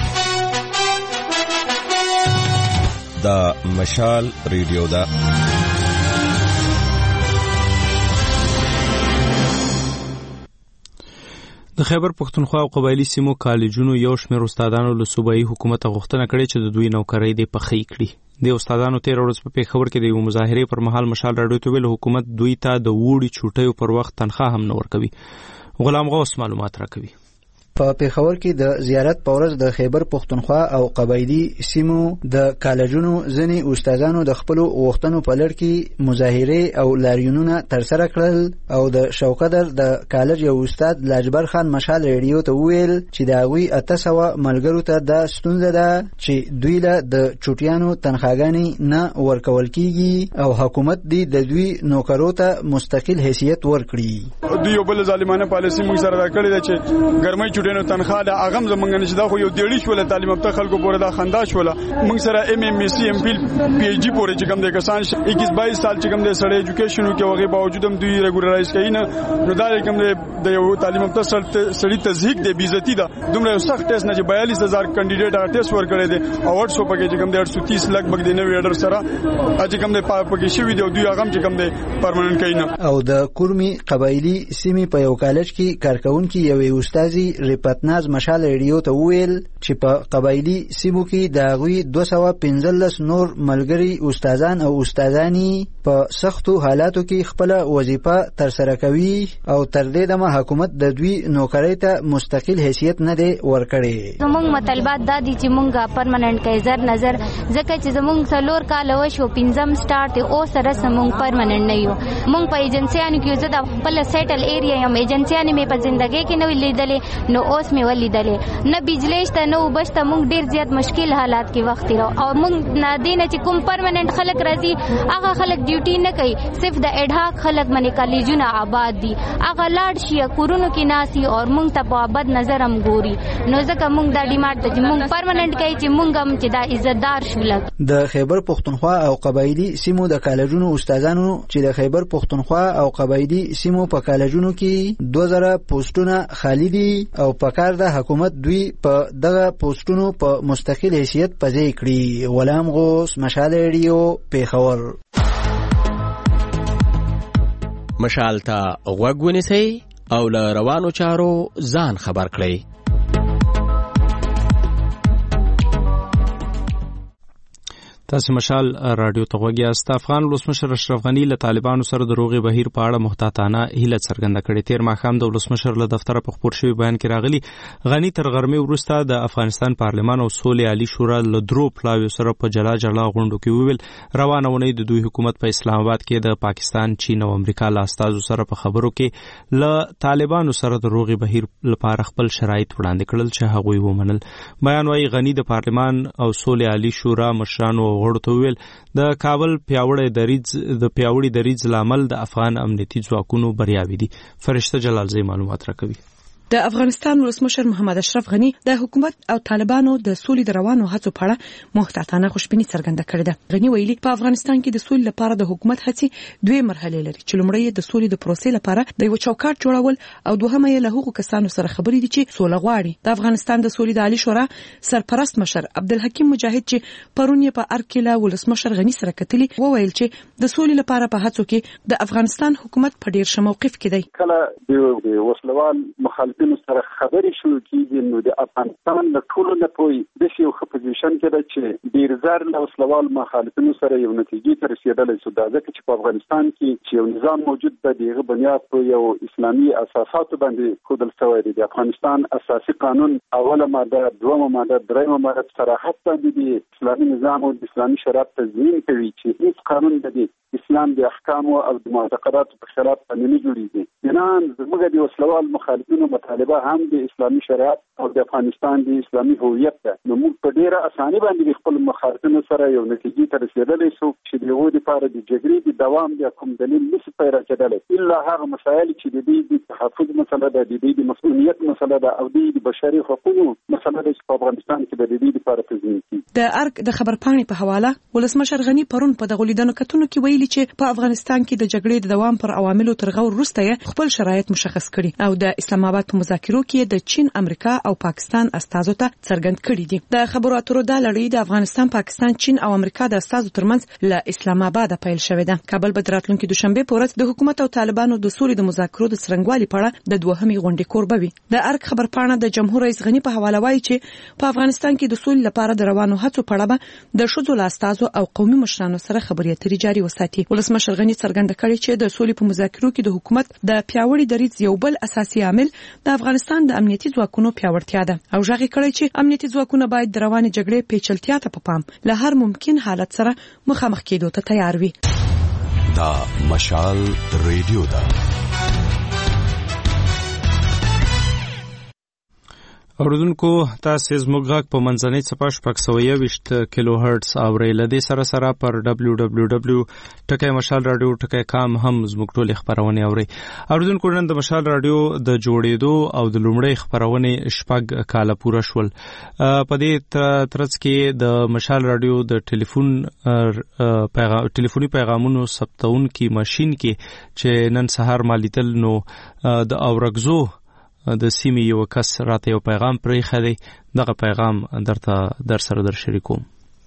دا مشال ریډیو دا د خیبر پښتونخوا او قبایلی سیمو کالجونو یو شمېر استادانو له صوبایي حکومت غوښتنه کړې چې د دوی نوکرۍ دې پخې کړي. د استادانو تیر ورځ په پیښور کې د یو مظاهرې پر مهال مشال راډیو ته ویل حکومت دوی ته د وړي چوټیو پر وخت تنخواه هم نه ورکوي. غلام غوث معلومات راکوي. په پیښور کې د زیارت په ورځ د خیبر پښتونخوا او قبایلی سیمو د کالجونو ځینې استادانو د خپل غوښتنو په لړ کې مظاهرې او لاریونونه ترسره کړل او د شوقدر د کالج یو استاد لاجبر خان مشال ریډیو ته ویل چې دا غوي 800 ملګرو ته د ستونزه ده چې دوی له د چوټیانو تنخواګانی نه ورکول کیږي او حکومت دې د دوی نوکرو ته مستقل حیثیت ورکړي. دوی یو بل ظالمانه پالیسي موږ سره راکړې ده چې ګرمۍ سټوډنټو تنخواه د اغم زمونږ نشي دا خو یو دیړی شول تعلیم یافته خلکو پورې دا خندا شول موږ سره ایم ایم ایس سی ایم فیل پی ایچ ڈی پورې چې کوم د کسان 21-22 سال چې کوم د سړی ایجوکیشن کې وغه باوجود هم دوی ریګولرایز کوي نه نو دا کوم د یو تعلیم یافته سړی تزهیق دی بیزتی دا دومره سخت ټیسټ نه چې 42000 کینډیډیټ ټیسټ ورکړي دي او 800 پکې چې کوم د 830 لګ بګ دی نو ویډر سره چې کوم د پکې شوی دی دوی هغه چې کوم د پرمننت کوي نه. او د کورمي قبایلی سیمې په یو کالج کې کارکونکو یو استادي ریپتناز مشال ریډیو ته ویل چې په قبایلی سیمو کې د غوي 215 نور ملګری استادان او استادانی په سختو حالاتو کې خپل وظیفه تر سره کوي او تر دې دمه حکومت د دوی نوکری ته مستقل حیثیت نه دی ورکړي. زموږ مطالبات دا دي چې مونږه پرمننت کایزر نظر ځکه چې زموږ څلور کال وشو پنځم سٹارټ او سره سمون پرمننت نه یو مونږ په ایجنسیانو کې زه د خپل سیټل ایریا یم ایجنسیانو مې په ژوندۍ کې نه لیدلې نو اوس مې ولیدلې نه بجلی شته نو بشته مونږ ډیر زیات مشکل حالات کې وخت تیرو او مونږ نه دینه چې کوم پرمننت خلک راځي هغه خلک ډیوټي نه کوي صرف د اډهاک خلک باندې کالجونه آباد دي هغه لاړ شي کورونو کې ناسي او مونږ ته په بد نظر هم ګوري نو ځکه مونږ دا ډیمانډ ته چې مونږ پرمننت کوي چې مونږ هم چې دا عزتدار شو. د خیبر پختونخوا او قبایلی سیمو د کالجونو استادانو چې د خیبر پختونخوا او قبایلی سیمو په کالجونو کې 2000 پوسټونه خالی دي او په کار د حکومت دوی په دغه پوسټونو په مستقل حیثیت پځای کړي. غلام غوث مشال ریډیو پیښور. مشال ته غوږ ونیسئ او له روانو چارو ځان خبر کړئ. تاسو مشال رادیو ته غوږی است. افغان ولسمشر اشرف غنی له طالبانو سره د روغي بهیر په اړه محتاطانه هیله څرګنده کړې. تیر ماښام د ولسمشر له دفتر په خبر شوی بیان کې راغلی غنی تر غرمې وروسته د افغانستان پارلمان او سولې عالی شورا له درو پلاویو سره په جلا جلا غونډو کې وویل روانه ونې د دوی حکومت په اسلام آباد کې د پاکستان، چین او امریکا له استازو سره په خبرو کې له طالبانو سره د روغي بهیر لپاره خپل شرایط وړاندې کړل چې هغوی ومنل. بیان وايي غنی د پارلمان او سولې عالی شورا مشرانو غړو ته ویل د کابل پیاوړي دریځ لامل د افغان امنیتي ځواکونو بریاوي دي. فرشته جلالزی معلومات راکوي. د افغانستان ولسمشر محمد اشرف غنی د حکومت او طالبانو د سولې د روانو هڅو په اړه محتاطانه خوشبیني څرګنده کړې ده. غنی ویلي په افغانستان کې د سولې لپاره د حکومت هڅې دوه مرحلې لري چې لومړی د سولې د پروسې لپاره د یو چوکاټ جوړول او دوهمه یې له هغو کسانو سره خبرې دي چې سوله غواړي. د افغانستان د سولې د عالی شورا سرپرست مشر عبدالحکیم مجاهد چې پرون یې په ارکیلا ولسمشر غنی سره کتلی وویل چې د سولې لپاره په هڅو کې د افغانستان حکومت په ډیر ښه موقف کې دی. کله د وسلوال مخالفینو سره خبرې شروع کیږي نو د افغانستان له ټولو نه پوي د یو ښه پوزیشن کې ده چې ډیر زر له وسلوال مخالفینو سره یو نتیجې ته رسیدلی شو. دا ځکه چې په افغانستان کې چې یو نظام موجود ده دغه بنیاد په یو اسلامي اساساتو باندې ښودل شوی دی. د افغانستان اساسي قانون اوله ماده، دویمه ماده، دریمه ماده صراحت باندې د اسلامي نظام او د اسلامي شریعت تضمین کوي چې هیڅ قانون د اسلام د احکام او د معتقداتو په خلاف باندې نه جوړیږي. نن زموږ د وسلوال مخالفینو مطالبه هم د اسلامي شریعت او د افغانستان د اسلامي هویت ده. نو موږ په ډیره اساني باندې خپل مخالفینو سره یو نتیجې ته رسیدلی شو چې د هغوی لپاره د جګړې د دوام د کوم دلیل نشي پیدا کېدلی الا هغه مسایل چې د دې د تحفظ مسله ده، د دې د مسؤلیت مسله ده او د بشري حقوقو مسله ده چې په افغانستان کې د دې لپاره تضمین کیږي. د ارګ د خبرپاڼې په حواله ولسمشر غنی پرون په دغه لیدنو کتنو کې ویلي چې په افغانستان کې د جګړې د دوام پر عواملو تر غور وروسته خپل شرایط مشخص کړي او د اسلام آباد په مذاکرو کې د چین، امریکا او پاکستان استازو ته څرګند کړي دي. د خبرو اترو د لړۍ د افغانستان، پاکستان، چین او امریکا د استازو ترمنځ له اسلام آباد پیل شوې ده. کابل به راتلونکي دوشنبه په ورځ د حکومت او طالبانو د سولې د مذاکرو د څرنګوالي په اړه د دوهمې غونډې کوربه وي. د ارګ خبرپاڼه د جمهور رئیس غنی په حواله وایي چې په افغانستان کې د سولې لپاره د روانو هڅو په اړه د ښځو له استازو او قومي مشرانو سره خبرې اترې جاري وساتي. ولسمشر غنی څرګنده کړې چې د سولې په مذاکرو کې د حکومت د پیاوړي دریځ یو بل اساسي عامل د افغانستان د امنیتي ځواکونو پیاوړتیا ده او ژغې کړې چې امنیتي ځواکونه باید د روانې جګړې پیچلتیا ته په پام له هر ممکن حالت سره مخامخ کېدو ته تیار وي. دا مشال ریډیو ده. اوردونکو تاسو زموږ غږ په منځنۍ څپه 621 کیلو هرتز اورئ. له دې سره پر www.mashal.radio.com هم زموږ ټولې خبرونه اورئ. اوردونکو نن د مشال رادیو د جوړېدو او د لومړۍ خبرونه شپږ کاله پوره شول. په دې ترڅ کې د مشال رادیو د ټلیفوني پیغامونو ثبتونکي ماشين کې چې نن سهار مالیدل نو د اورګزو د سیمې یو کس راته یو پیغام پرې خدي. دغه پیغام در سره در شریکوم.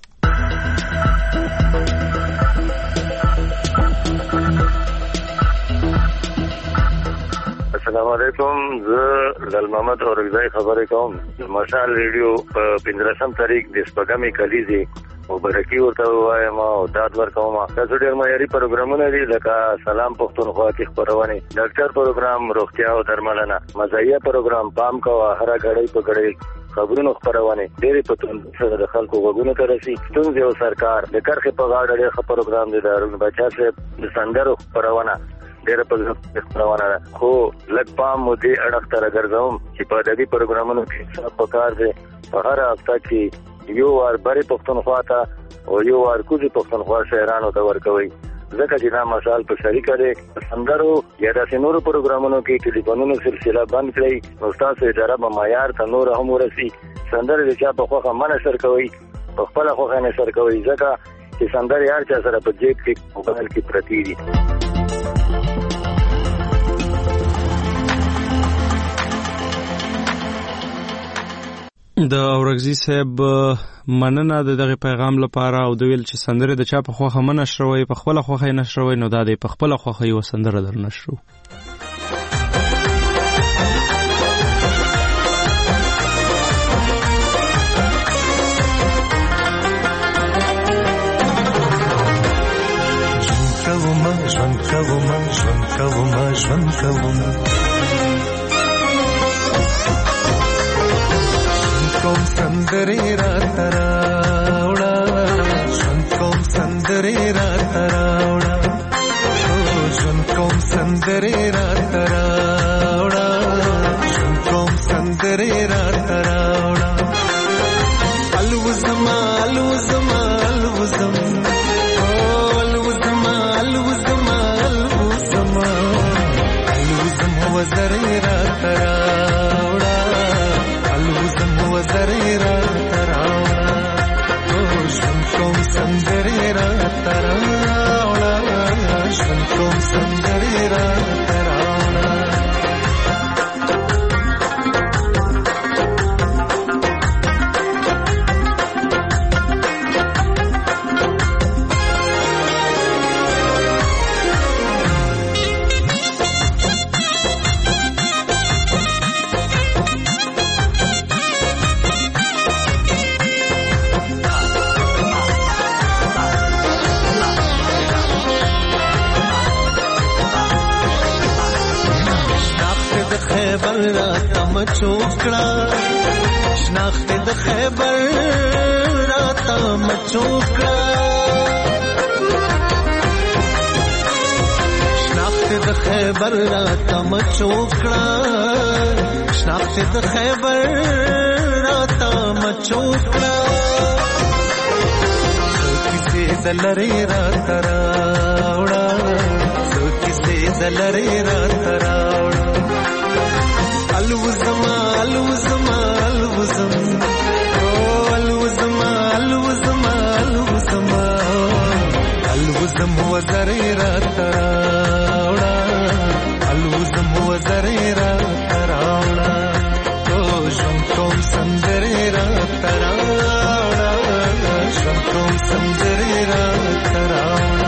السلام علیکم. زه لال محمد اورګزای خبرې کوم. مشال ریډیو په 15 تاریخ د سپګمې کلیزي مبارکي ورته وایم او داد ورکوم. تاسو ډېر معیاري پروګرامونه دي لکه سلام پښتونخوا کې خبرونه، ډاکټر پروګرام، روغتیا او درملنه، مزاحیه پروګرام، پام کوه هر غړی په غړی خبرونه خبرونه ډېر په توګه سره د خلکو وګونو ته رسي. ستونزې او سرکار د کرخه په غاړه ډېر پروګرام دي. دارون بچا سه د سندرو خبرونه ډېر په خبرونه خو لږ پام مو دې اړه تر ګرځوم چې په دې پروګرامونو کې څه پکار دي. په هر هفته کې یو وار بری پښتونخوا ته او یو وار کوزي پښتونخوا شهرانو ته ورکوي. ځکه چې دا مشال په شریکه ده سندرو یا د نورو پروګرامونو کې ټلیفونونو سلسله بند کړئ. نو تاسو اداره به معیار ته نور هم ورسي. سندره د چا په خوخه منشر کوي، په خپل خوخه نشر کوي، ځکه چې سندره هر چا سره په جیب کې موبایل کې پرتی دي. د اورګزي صاحب مننه د دغه پیغام لپاره او د ویل چې سندره د چا په خوخه منشروي، په خپل خوخه نشروي، نو دا د په خپل خوخه یو سندره در نشرو. کوم سندري را تراوړه، ژوند کوم سندري را تراوړه، ژوند کوم سندري را تراوړه، ژوند کوم سندري را تراوړه. الوزما الوزما الوزم الوزما الوزما الوزما الوزم وزري را تراوړه، الوزم وزري را تراوړه، ژوند کوم سندري را تراوړه، ژوند کوم سندري را تراوړه. خیبر را تم چوکړه، شناخت د خیبر را تم چوکړه، شناخت د خیبر را تم چوکړه، شناخت د خیبر را تم چوکړه. کیسې دلری را تراوړه، کیسې دلری را تراوړه. الوزما الوزما الوزم الوزما الوزما الوزما الوزم وزري را تراوړه، الوزم وزري را تراوړه، ژوند کوم سندري را تراوړه، ژوند کوم سندري را تراوړه.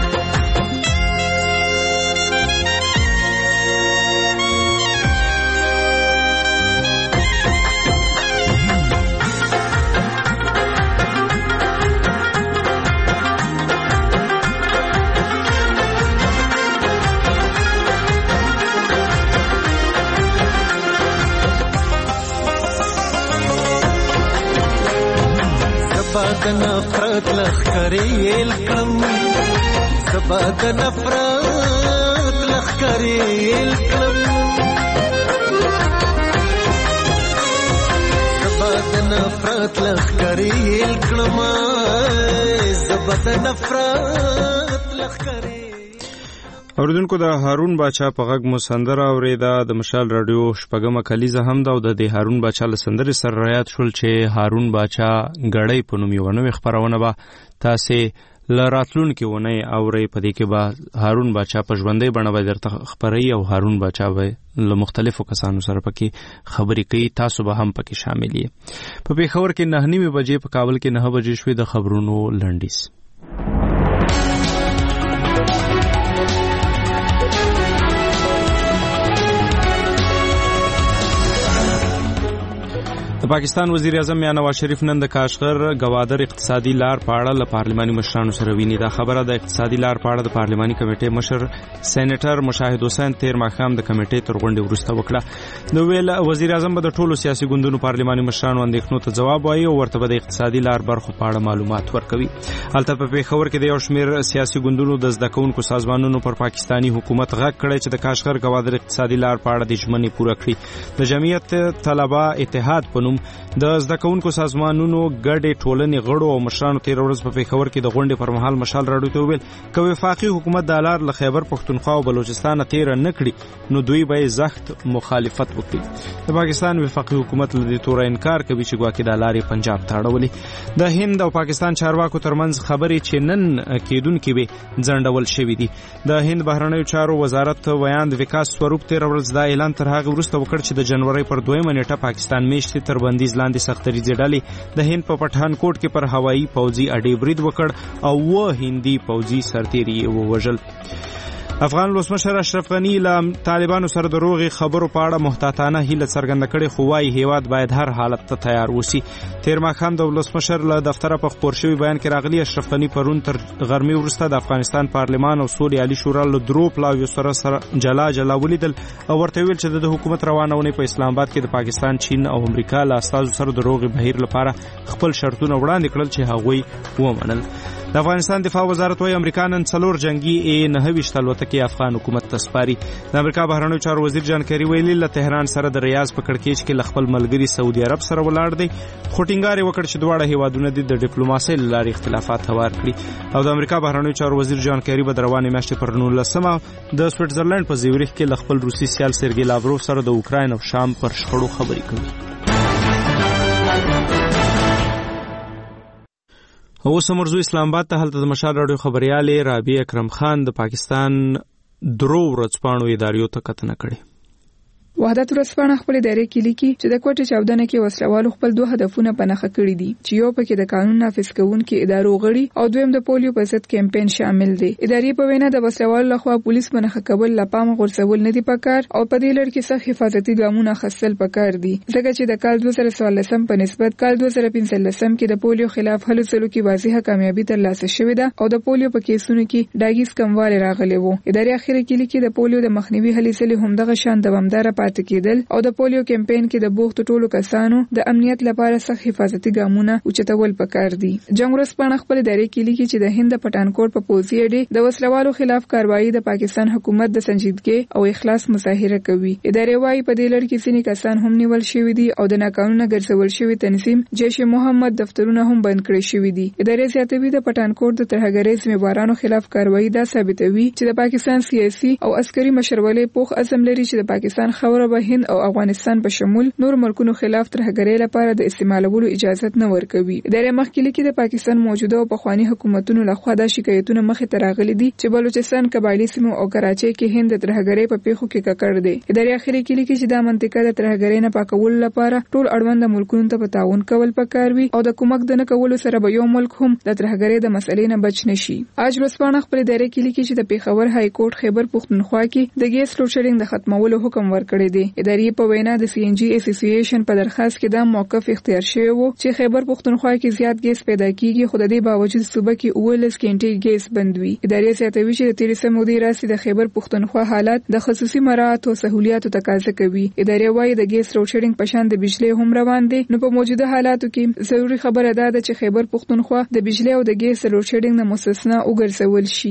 زبا د نفرت لخکرې الکم، زبا د نفرت لخکرې الکم، نفرت لخکری الکلما زبد نفرت لخکری. اوریدونکو د هارون باچا په غږ مو سندره اوریده د مشال رادیو شپږمه کلیزه هم ده او د هارون باچا له سندرې سره رایاد شول چې هارون باچا غړی په نوم یو نوې خبرونه به تاسې لراتلونکي ونی اوري. په دې کې به هارون باچا په ژوندۍ بڼه به درته خبري او هارون باچا به له مختلفو کسانو سره پکې خبرې کوي. تاسو به هم پکې شامل یې. په پیښور کې 9:30 بجې، په کابل کې 9 بجې شوې. د خبرونو لنډیز. د پاکستان وزیر اعظم میاں نواز شریف نن د کاشغر گوادر اقتصادي لار په اړه له پارلماني مشرانو سره ویني. دا خبره د اقتصادي لار په اړه د پارلماني کمیټې مشر سېنیټر مشاهد حسین تیر ماښام د کمیټې تر غونډې وروسته وکړه. نو ویل وزیر اعظم به د ټولو سیاسي ګوندونو پارلماني مشرانو اندېښنو ته ځواب وایي او ورته به د اقتصادي لار برخو په اړه معلومات ورکوي. هلته په پیښور کې د یو شمېر سیاسي ګوندونو د زده کوونکو سازمانونو پر پاکستاني حکومت غږ کړی چې د کاشغر گوادر اقتصادي لار په اړه د ژمنې پوره کړي. د جمعیت طلبه اتحاد په نوم د زده کوونکو سازمانونو ګډې ټولنې غړو او مشرانو تیر ورځ په پیښور کې د غونډې پر مهال مشال راډیو ته وویل که وفاقي حکومت د لار له خیبر پښتونخوا او بلوچستان تیر نه کړي نو دوی به سخت مخالفت وکړي. د پاکستان وفاقي حکومت له دې توره انکار کوي چې ګواکې د لارې پنجاب ته اړولې. د هند او پاکستان چارواکو ترمنځ خبرې چې نن کېدونکې وي ځنډول شوې دي. د هند بهرنیو چارو وزارت ویاند وکاس سوروپ تیر ورځ دا اعلان تر هغه وروسته وکړ چې د جنوري پر 2 نیټه پاکستان میشتې تر بندیز لاندې سختریزې ډلې د هند په پټان کوټ کې پر هوایي پوځي اډې برید وکړ او 9 هندي پوځي سرتیري ووژل. افغان ولسمشر اشرف غنی له طالبانو سره د روغې خبرو په اړه محتاطانه هیله څرګنده کړې خو وايي هیواد باید هر حالت ته تیار اوسي. تیر ماښام د ولسمشر له دفتره په خپور شوي بیان کې راغلي اشرف غنی پرون تر غرمې وروسته د افغانستان پارلمان او سولې عالی شورا له درو پلاویو سره جلا ولیدل او ورته ویل چې د حکومت روانونې په اسلام آباد کې د پاکستان، چین او امریکا له استازو سره د روغې بهیر لپاره خپل شرطونه وړاندې کړل چې هغوی ومنل. د افغانستان دفاع وزارت وايي امریکا نن 4 جنگي A-9 الوتکې افغان حکومت ته سپاري. د امریکا بهرنیو چارو وزیر جان کری ویلي له تهران سره د ریاض په کړکېچ کې له خپل ملګري سعودي عرب سره ولاړ دی. خو ټینګار یې وکړ چې دواړه هیوادونه د ډیپلوماسۍ له لارې اختلافات هوار کړي. او د امریکا بهرنیو چارو وزیر جان کری به د روانې میاشتې پر 19 د سویټزرلند په زیورخ کې له خپل روسي سیال سرګي لاوروف سره د اوکراین او شام پر شخړو خبرې کوي. اوس مرزو اسلام آباد ته هلته د مشال راډیو خبريالې رابعه اکرم خان د پاکستان درو ورځپاڼو اداریو ته کتنه کړې. وحدت ورځپاڼه خپل دایره کې لیکي چې د کوټې چاودنه کې وسلوالو خپل 2 هدفونه په نښه کړي دي چې یو پکې د قانون نافذ کوونکو ادارو غړي او دویم د پولیو په ضد کمپاین شامل دي. ادارې په وینا د وسلوالو لخوا پولیس په نښه کول لپاره غورځول نه دي پکار او په دې لړ کې سخت حفاظتي ګامونه اخیستل پکار دي ځکه چې د کال 2014 په نسبت کال 2015 کې د پولیو خلاف هلو ځلو کې واضحه کامیابی ترلاسه شوې ده او د پولیو په کیسونو کې ډاګیز کموالی راغلی وو. ادارې اخیری کې لیکي د پولیو د مخنیوي هلې ځلې همدغه شان دوامدار پاتې کېدل او د پولیو کمپاین کې د بوخت ټولو کسانو د امنیت لپاره سخت حفاظتي ګامونه اوچتول پکار دي. جنگ ورځپاڼه خپل دایره کې لیکي چې د هند پټانکوټ په پوځي اډې د وسلوالو خلاف کاروایی د پاکستان حکومت د سنجیدګۍ او اخلاص مظاهره کوي. ادارې وايي په دې لړ کې ځینې کسان هم نیول شوي دي او د ناقانونه ګرځول شوی تنظیم جیش محمد دفترونه هم بند کړی شوي دي. ادارې زیاتوي د پټانکوټ د ترهګرۍ ذمہوارانو خلاف کاروایی دا ثابتوي چې د پاکستان سیاسي او عسکري مشرولې پوخ عزم لري چې د پاکستان خاوره به هند او افغانستان په شمول نور ملکونو خلاف ترهګرۍ لپاره د استعمالولو اجازه نه ورکوي. ادارې مخکې لیکي د پاکستان موجوده او پخوانی حکومتونو لخوا د شکایتونو مخې ته راغلي دي چې بلوچستان، قبایلی سیمو او کراچۍ کې هند د ترهګرۍ په پیښو کې ککړ دی. ادارې اخیری کې لیکي چې دا منطقه د ترهګرۍ نه پاکولو لپاره ټول اړوند ملکونو ته په تعاون کول پکار وي او د کومک د نه کولو سره به یو ملک هم د ترهګرۍ د مسلې نه بچ نشي. اج ورځپاڼه خپل ادارې کې لیکي چې د پیښور های کورټ خیبر پښتونخوا کې د ګیس لوډ شیډینګ د ختمولو حکم ورکړی دی. ادارې په وینا د CNG اسوسییشن په درخواست کې دا موقف اختیار شوی وو چې خیبر پښتونخوا کې زیات ګیس پیدا کیږي خو د دې باوجود صوبه کې 19 کینټي ګیس بند وي. ادارې زیاتوي چې د 13 مودې راځي د خیبر پښتونخوا حالت د خصوصي مراعات او سہولیاتو تقاضا کوي. ادارې وايي د ګیس لوډ شیډینګ په شان د بجلی هم روان دي نو په موجوده حالاتو کې ضروری خبره ده چې خیبر پښتونخوا د بجلی او د ګیس لوډ شیډینګ نه مستثنا وګرځول شي.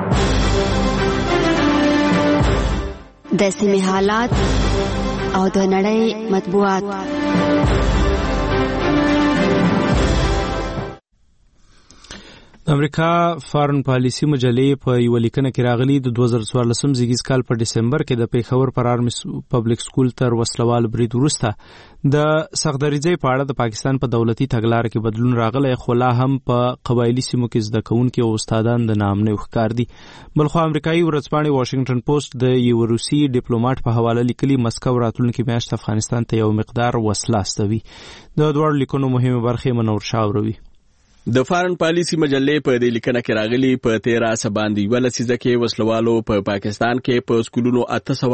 د سیمې حالات او د نړۍ مطبوعات. د امریکا فارن پالیسی مجلې په یو لیکنه کې راغلي د 2014 زیږیز کال په دسمبر کې د پیښور پر آرمي پبلک سکول تر وسلوال برید وروسته د سختدریځۍ په اړه د پاکستان په دولتي تګلارې کې بدلون راغلی، خو لا هم په قبایلي سیمو کې زده کوونکي او استادان د ناامنۍ ښکار دي. بلخو امریکایي ورځپاڼې واشنگټن پوسټ د یو روسي ډیپلوماټ په حواله لیکلي مسکو راتلونکي میاشت افغانستان ته یو مقدار وسله استوي. د دواړو لیکنو مهمه برخې منور شاه وروي. د فارن پالیسی مجلې په دې لیکنه کې راغلي په 13 باندې ول سیزه کې وسلوالو په پاکستان کې په سکولونو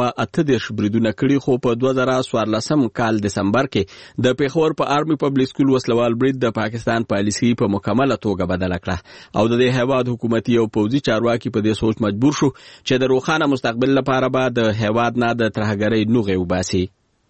838 بریدونه کړي، خو په 2014 کال دسمبر کې د پیښور په آرمي پبلک سکول وسلوال برید د پاکستان پالیسی په مکمله توګه بدل کړه او د هیواد حکومتي او پوځي چارواکي په دې سوچ مجبور شو چې د روښانه مستقبل لپاره به د هیواد نه د ترهګرۍ نوغه وباسي.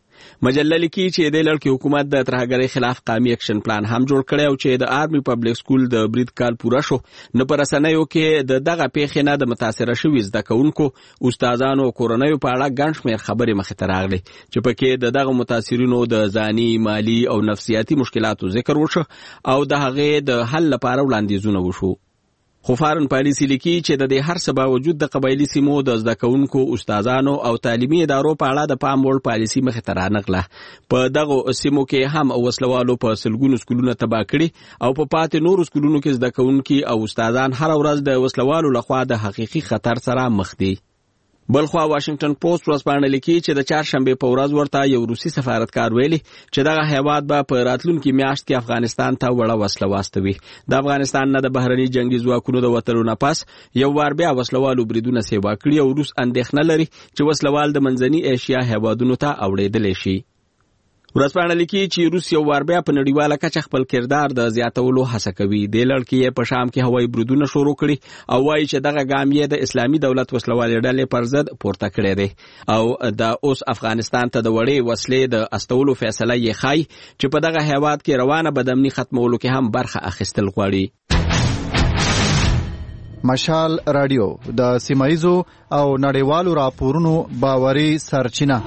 مجله لیکي چې د لړکی حکومت د ترهګرۍ خلاف قومي اکشن پلان هم جوړ کړی او چې د آرمي پبلک سکول د برید کال پوره شو نو پر رسنیو کې د دغه پیښې نه د متاثره شوي زده کوونکو، استادانو او کورنیو په اړه ګڼ شمېر خبرې مخې ته راغلي چې پکې د دغه متاثرینو د ځاني، مالی او نفسیاتي مشکلاتو ذکر وشو او د هغې د حل لپاره وړاندیزونه وشو. خو فارن پالیسی لیکي چې د دې هر څه باوجود د قبایلي سیمو د زده کوونکو، استادانو او تعلیمي ادارو په اړه د پام وړ پالیسی مخې ته رانغله. په دغه سیمو کې هم وسلوالو په سلګونو سکولونه تباه کړي او په پاتې نورو سکولونو کې زده کوونکي او استادان هر ورځ د وسلوالو لخوا د حقيقي خطر سره مخ دي. بلخوا واشنگټن پوسټ ورځپاڼه لیکي چې د چهارشنبه په ورځ ورته یو روسي سفارتکار ویلي چې دغه هیواد به په راتلونکي میاشت کې افغانستان ته وړه وسله واستوي. د افغانستان نه د بهرني جنگي ځواکونو د وتلو نه پس یو وار بیا وسلوالو بریدونه سیوا کړي او روس اندېښنه لري چې وسلوال د منځني ایشیا هیوادونو ته اوړېدلی شي. ورځپاڼه لیکي چې روس یو وار بیا په نړیواله کچه خپل کردار د زیاتولو هڅه کوي. د لړکی په شام کې هوایي بریدونه شروع کړي او وایي چې دغه ګام یې د اسلامي دولت وسلوالې ډلې پر ضد پورته کړی دی او د اوس افغانستان ته د وړې وسلې د استولو فیصله یې ښایي چې په دغه هیواد کې روانه بدامني ختمولو کې هم برخه اخیستل غواړي. مشال رادیو د سیمایزو او نړیوالو راپورونو باوري سرچینه.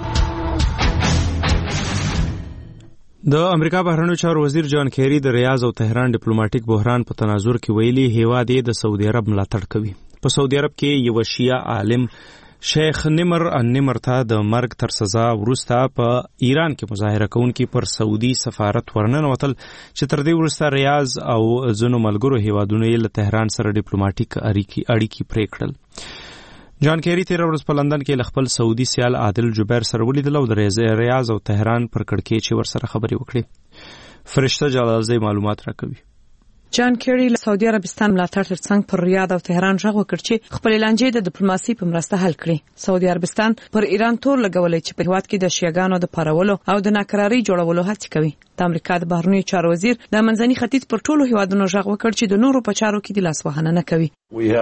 د امریکا بهرنیو چارو وزیر جان کیری د ریاض او تهران ډیپلوماټیک بحران په تناظر کې ویلي هیواد یې د سعودي عرب ملاتړ کوي. په سعودي عرب کې یو شیعه عالم شیخ نمر النمر ته د مرګ تر سزا وروسته په ایران کې مظاهره کوونکي پر سعودي سفارت ورننوتل چې تر دې وروسته ریاض او ځینو ملګرو هیوادونو یې له تهران سره ډیپلوماټیک اړیکې پرې کړل. جان کیری تیر ورځ په لندن کې خپل سعودي سیال عادل جبیر سره ولیدل او د ریاض او تهران پر کړکۍ چې ورسره خبرې وکړي. فرشته جلالزی معلومات راکوي. جان کیری له سعودي عربستان ملاتړ ترڅنګ پر ریاض او تهران غږ وکړ چې خپل لانجې د ډیپلوماسي په مرسته حل کړي. سعودي عربستان پر ایران تور لګولې چې په هیواد کې د شیعاګانو د پارولو او د ناکرارۍ جوړولو هڅه کوي. د امریکا د بهرنیو چارو وزیر د منځني ختیځ پر ټولو هیوادونو غږ وکړ چې د نورو په چارو کې د لاس وهنه نه کوي.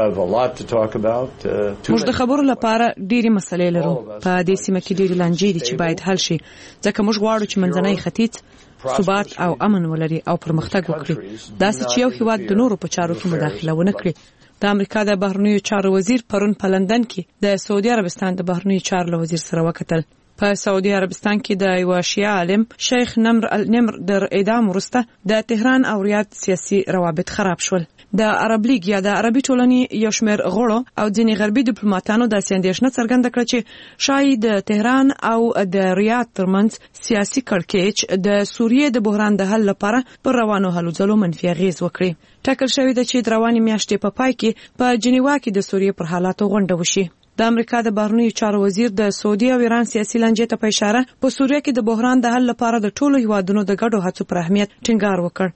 موږ د خبرو لپاره ډېری مسلې لرو. په دې سیمه کې ډېری لانجې دي چې باید حل شي ځکه موږ غواړو چې منځنی ختیځ ثبات او امن ولري او پرمختګ وکړي. داسې چې یو هیواد د نورو په چارو کې مداخله ونه کړي. د امریکا د بهرنیو چارو وزیر پرون په لندن کې د سعودي عربستان د بهرنیو چارو وزیر سره وکتل. په سعودي عربستان کې د یو شیعه عالم شیخ نمر النمر د اعدام وروسته د تهران او ریاض سیاسي روابط خراب شول. د عرب لیگ یا د عربي ټولنې یو شمېر غړو او ځینې غربي ډیپلوماټانو د اندېښنه څرګنده کړه چې شاید د تهران او د ریاض ترمنځ سیاسي کړکېچ د سوریې د بحران د حل لپاره پر روانو هلو ځلو منفي اغېز وکړي. ټاکل شوی دی چې د روانې میاشتې په پای کې په جنیوا کې د سوریې پر حالاتو غونډه وشي. د امریکا د بهرنیو چارو وزیر د سعودي او ایران سیاسي لانجې ته په اشاره په سوریه کې د بحران د حل لپاره د ټولو هیوادونو د ګډو هڅو پر اهمیت ټینګار وکړ.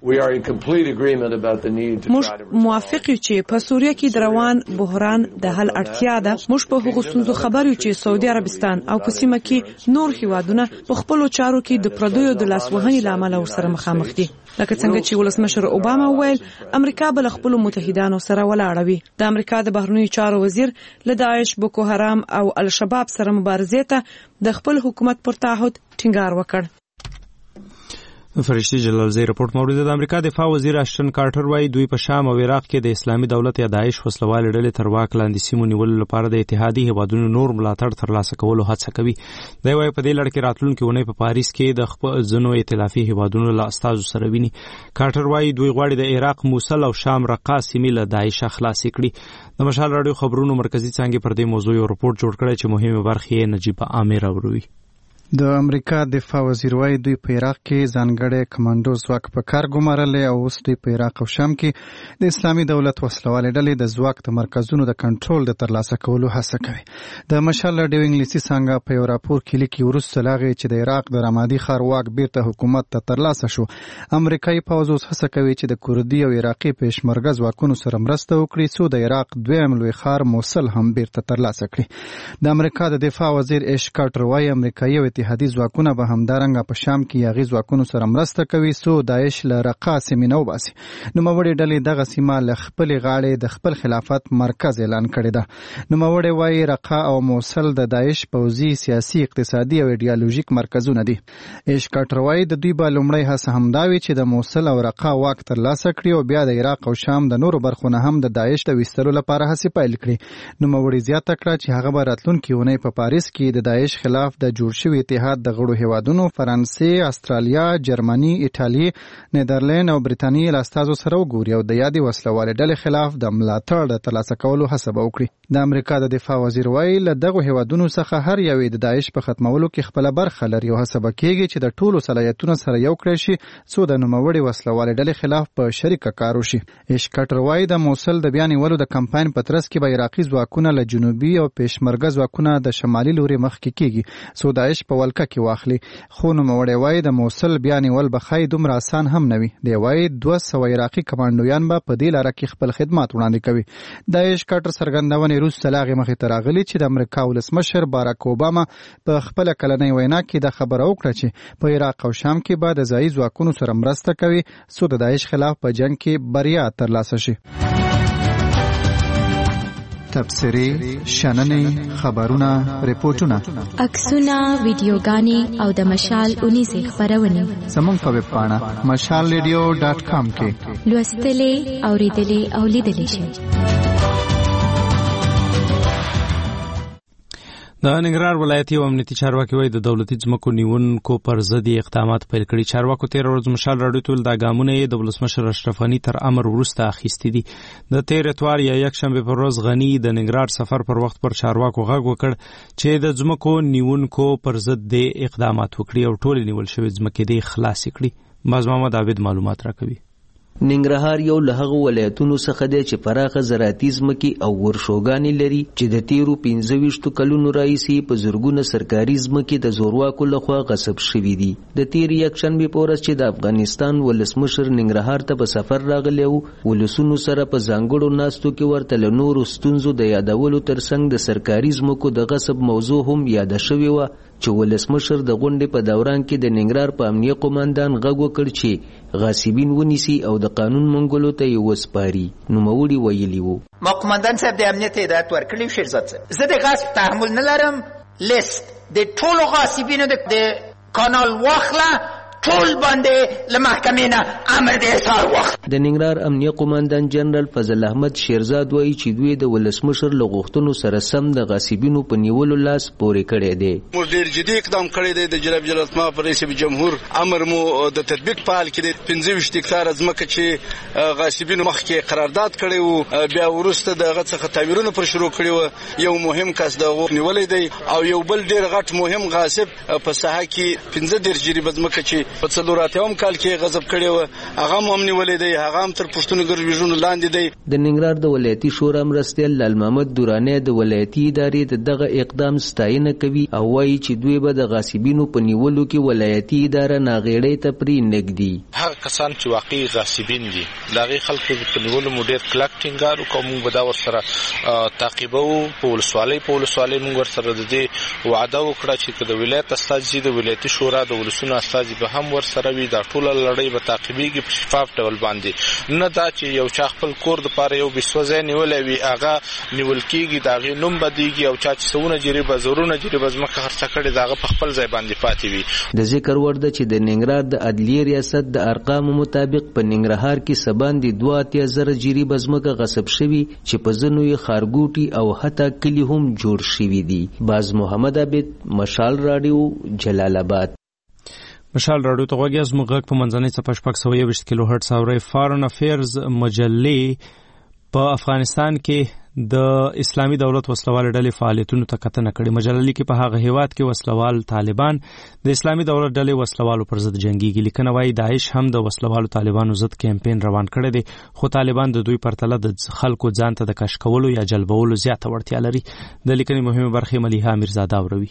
موږ موافق یو چې په سوریه کې د روان بحران د حل اړتیا ده. موږ په هغو ستونزو خبر یو چې سعودي عربستان او په سیمه کې نور هیوادونه په خپلو چارو کې د پردیو د لاسوهنې له امله ورسره مخامخ دي. لکه څنګه چې ولسمشر اوباما وویل امریکا به له خپلو متحدانو سره ولاړه وي. د امریکا د بهرنیو چارو وزیر له داعش، بوکو حرام او الشباب سره مبارزې ته د خپل حکومت پر تعهد ټینګار وکړ. فرشتي جلالزی رپورت مورد د امریکا دفاع وزیر اشتن کارټر وايي دوی په شام او عراق کې د اسلامي دولت یا داعش وسلوال ډلې تر واک لاندې سیمو نیولو لپاره د اتحادیې هیوادونو نور ملاتړ ترلاسه کولو هڅه کوي. دی وايي په دې لړ کې راتلونکي اونۍ په پاریس کې د خپل ځینو ائتلافي هیوادونو له استازو سره ویني. کارټر وايي دوی غواړي د عراق موصل او شام رقه سیمې له داعش خلاص کړي. د مشال رادیو خبرونو مرکزی څنګه پر دې موضوع یو رپورت جوړ کړی چې مهمه برخه یې نجیب عامر اوروي. د امریکا دفاع وزیر وايي دوی په عراق کې ځانګړی کمانډو ځواک په کار ګمارلی او اوس دوی په عراق او شام کې د اسلامي دولت وسلوالې ډلې د ځواک د مرکزونو د کنټرول د ترلاسه کولو هڅه کوي. د مشال رادیو انګلیسي څانګه په یو راپور کې لیکي وروسته له هغې چې د عراق د رمادي ښار واک بیرته حکومت ته ترلاسه شو، امریکایي پوځ اوس هڅه کوي چې د کردي او عراقي پېشمرګه ځواکونو سره مرسته وکړي څو د عراق دویم لوی ښار موصل هم بیرته ترلاسه کړي. د امریکا د دفاع وزیر ایش کارټر وايي امریکایي او اتحادي ځواکونه به همدارنګه په شام کې یاغي ځواکونو سره مرسته کوي څو داعش له رقه سیمې نه وباسي. نوموړې ډلې دغه سیمه له خپلې غاړې د خپل خلافت مرکز اعلان کړی ده. نوموړې وايي رقه او موصل د داعش پوځي، سیاسي، اقتصادي او ایډیالوژیک مرکزونه دي. ایش کارټر وايي د دوی به لومړی هڅه همدا وي چې د موصل او رقه واک ترلاسه کړي او بیا د عراق او شام د نورو برخو نه هم د داعش د ویستلو لپاره هڅې پیل کړي. نوموړې زیاته کړه چې هغه به راتلونکي اونۍ په پاریس کې د داعش خلاف د جوړ شوي اتحاد د غړو هیوادونو فرانسې، استرالیا، جرمني، ایټالي، نیدرلند او برتانیې له استازو سره وګوري او د یادې وسلوالې ډلې خلاف د ملاتړ د ترلاسه کولو هڅه به وکړي. د امریکا د دفاع وزیر وايي له دغو هیوادونو څخه هر یو د داعش په ختمولو کې خپله برخه لري او هڅه به کېږي چې د ټولو صلاحیتونو سره یو کړی شي څو د نوموړې وسلوالې ډلې خلاف په شریکه کار وشي. ایش کارټر وايي د موصل د بیا نیولو د کمپاین په ترڅ کې به عراقي ځواکونه له جنوبي او پېشمرګه ځواکونه د شمالي لوري مخکې کېږي څو داعش په ولکه کې واخلي. خو نوموړی وايي د موصل بیا نیول به ښایي دومره اسان هم نه وي. دی وايي 200 عراقي کمانډویان به په دې لاره کې خپل خدمات وړاندې کوي. د ایش کارټر څرګندونې وروسته له هغې مخې ته راغلي چې د امریکا ولسمشر باراک اوباما په خپله کلنۍ وینا کې دا خبره وکړه چې په عراق او شام کې به د ځایي ځواکونو سره مرسته کوي څو د داعش خلاف په جنګ کې بریا ترلاسه شي. تبصرې، شننې، خبرونه، ریپورټونه، عکسونه، ویډیوګانې او د مشال اونیزې خپرونې زموږ په ویب پاڼه mashalradio.com کې لوستلې، اورېدلې او لیدلې شئ. د ننګرهار ولایتي او امنیتي چارواکي وايي د دولتي ځمکو نیونکو پر ضد اقدامات پیل کړي. چارواکو تېره ورځ مشال راډیو ته ویل دا ګامونه یې د ولسمشر اشرف غني تر امر وروسته اخیستي دي. د تېر اتوار یا یکشنبې پر ورځ غني د ننګرهار سفر پر وخت پر چارواکو غږ وکړ چې د ځمکو نیونکو پر ضد د اقدامات وکړي او ټولې نیول شوې ځمکې دې خلاصې کړي. باز محمد عابد معلومات راکوي. ننګرهار یو له هغو ولایتونو څخه دی چې پراخه زراعتي ځمکې او ورشوګانې لري چې د تیرو 25 کلونو راهیسې په زرګونه سرکاري ځمکې د زورواکو لخوا غصب شوي دي. د تیر یکشنبې په ورځ چې د افغانستان ولسمشر ننګرهار ته په سفر راغلی و، ولسونو سره په ځانګړو ناستو کې ورته له نورو ستونزو د یادولو ترڅنګ د سرکاري ځمکو د غصب موضوع هم یاده شوې وه چې ولسمشر د غونډې په دوران کې د ننګرهار په امنیه قوماندان غږ وکړ چې غاصبین ونیسي او د قانون منګولو ته یې وسپاري. نوموړي ویلي وو ما قوماندان صاحب د امنیت هدایت ورکړی شیرزاد صاحب، زه د غصب تحمل نه لرم. لیست د ټولو غاصبینو د کانال واخله ټول باندې له محکمې نه امر د احضار واخله. د ننګرهار امنیه قوماندان جنرال فضل احمد شیرزاد وایي چې دوی د ولسمشر له غوښتنو سره سم د غاصبینو په نیولو لاس پورې کړی دی. موږ ډېر جدي اقدام کړی دی. د جناب جلالت مآب رئیس جمهور امر مو د تطبیق په حال کې دی. 25 هکتاره ځمکه چې غاصبینو مخکې قرارداد کړی وو، بیا وروسته د هغه څخه تعمیرونه پر شروع کړي وو. یو مهم کس د هغو نیولی دی او یو بل ډېر غټ مهم غاصب په ساحه کې 15 جریبه ځمکه چې په 4 کال کې غصب کړی و هغه هم نیولې دی، هغه هم تر پښتون ګرځېدونو لاندې دی. د ننګرهار د ولایتي شورا مرستیال لال محمد دورانی د ولایتي ادارې دغه اقدام ستاینه کوي او وایي چې دوی به د غاصبینو په نیولو کې ولایتي اداره ناغېړۍ ته پرې نږدي. هغه کسان چې واقعي غاصبین دي د هغې خلکو په نیولو مو ډېر کلک ټینګار وکړو. موږ به دا ورسره تعقیبوو. په ولسوالۍ موږ ورسره د دې وعده وکړه چې که د ولایت استازي د ولایتي شورا د ولسونو استازي به هم هم ورسره وي دا ټول لړۍ به تعقیبېږي په شفاف ډول باندې نه دا چې یو چا خپل کور د پاره یو بسوځای نیولی وي هغه نیول کېږي د هغې نوم بدېږي او چا چې سونه جریبه زرونه جریبه ځمکه خرڅه کړې د هغه په خپل ځای باندې پاتې وي. د ذکر وړ ده چې د ننګرهار د عدلیې ریاست د ارقامو مطابق په ننګرهار کې سباندې 82,000 جریبه ځمکه غصب شوي چې په ځینو یې ښارګوټي او حتی کلي هم جوړ شوي دي. باز محمد عابد، مشال راډیو، جلال آباد. مشال راډیو ته غوږی زموږ غږ په منځنۍ څپه 621 کیلو هرټز اورئ. فارن افیرز مجلې په افغانستان کې د اسلامي دولت وسلوال ډلې فعالیتونو ته کتنه کړې. مجله لیکي په هغه هیواد کې وسلوال طالبان د اسلامي دولت ډلې وسلوالو پر ضد جنگيږي. لیکنه وايي داعش هم د وسلوالو طالبانو ضد کمپاین روان کړی دی، خو طالبان د دوی پرتله د خلکو ځان ته د کش کولو یا جلبولو زیاته وړتیا لري. د لیکنې مهمه برخه ملیحه میرزاده اوروي.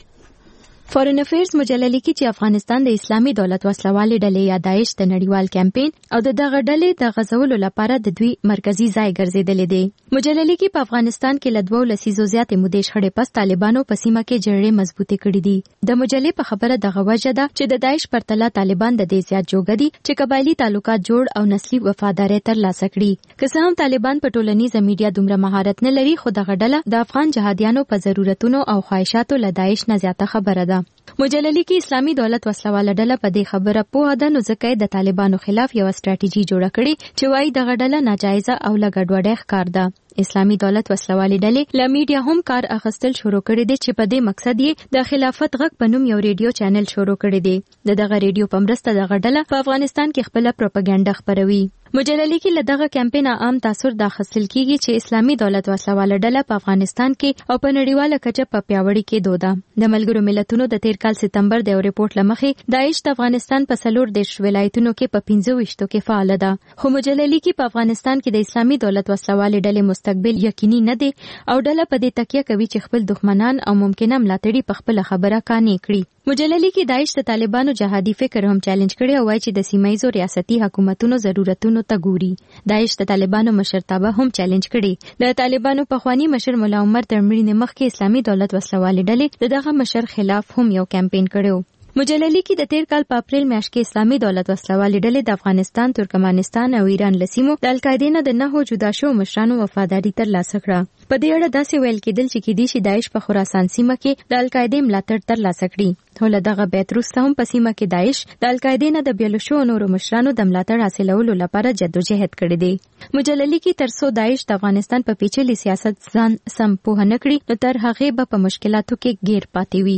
فارن افیرز مجله لیکي چې افغانستان د اسلامي دولت وسلوالې ډلې یا داعش د نړیوال کمپاین او دغه ډلې د غزولو لپاره د دوی مرکزی ځای ګرځېدلې دی. مجله لیکي په افغانستان کې له 2 لسیزو زیاتې مودې شخړې پس طالبانو په سیمه کې جګړې مضبوطې کړې دي. د مجلې په خبره دغه وجه ده چې د داعش پرتله طالبان د دې زیات جوګه دي چې قبایلی تعلقات جوړ او نسلي وفاداري ترلاسه کړي. که څه هم طالبان په ټولنیزه میډیا دومره مهارت نه لري، خو دغه ډله د افغان جهادیانو په ضرورتونو او خواهشاتو له داعش نه زیاته خبره ده. مجله لیکي اسلامي دولت وسلواله ډله په دې خبره پوهه ده، نو ځکه د طالبانو خلاف یو ستراتیژي جوړه کړې چې وايي دغه ډله ناجایزه او له ګډوډۍ ښکار ده. اسلامي دولت وسلوالې ډلې له میډیا هم کار اخیستل شروع کړی دی چې په دې مقصد یې د خلافت غږ په نوم یو ریډیو چینل شروع کړی دی. دغه ریډیو په مرسته دغه ډله په افغانستان کې خپل پروپاګاندا خپروي. مجله لیکي له دغه کمپاین عام تاثر د حاصل کیږي چې اسلامي دولت وسلواله ډله په افغانستان کې او په نړیواله کچه په پیاوړي کې دوده. د ملګرو ملتونو د تیر کال سپتمبر د یو ریپورت لمخې داعش د افغانستان په 14 ولایتونو کې په 15 کې فعال ده. خو مجله لیکي په افغانستان کې د اسلامي دولت وسلواله ډلې مستقبل یقیني نه دی او ډله په دې تکیه کوي چې خپل دښمنان او ممکنه ملاتړي په خپل خبره قانع کړي. مجله لیکي داعش د طالبانو جهادي فکر هم چیلنج کړي او وايي چې د سیمایي ریاستي حکومتونو ضرورتونو ته ګوري. داعش د طالبانو مشرتابه هم چیلنج کړي. د طالبانو پخوانی مشر مولا عمر تر مړینې مخکې اسلامي دولت وسلوالې ډلې دغه مشر خلاف هم یو کمپاین کړو. مجله لیکي د تیر کال په اپریل میاشت کې اسلامي دولت وسلوالې ډلې د افغانستان، ترکمنستان او ایران لسیمو د القاعده نه د 9 جدا شو مشرانو وفاداری ترلاسه کړه. په دې اړه داسې ویل کېدل چې کېدای شي داعش په خراسان سیمه کې د القاعده ملاتړ ترلاسه کړي. خو له دغه بیت وروسته هم په سیمه کې داعش د القاعده نه د بیلو شو نورو مشرانو د ملاتړ حاصلولو لپاره جدوجہد کړی دی. مجله لیکي ترڅو داعش د افغانستان په پیچلي سیاست ځان سم پوه نه کړي، نو تر هغه به په مشکلاتو کې گیر پاتې وي.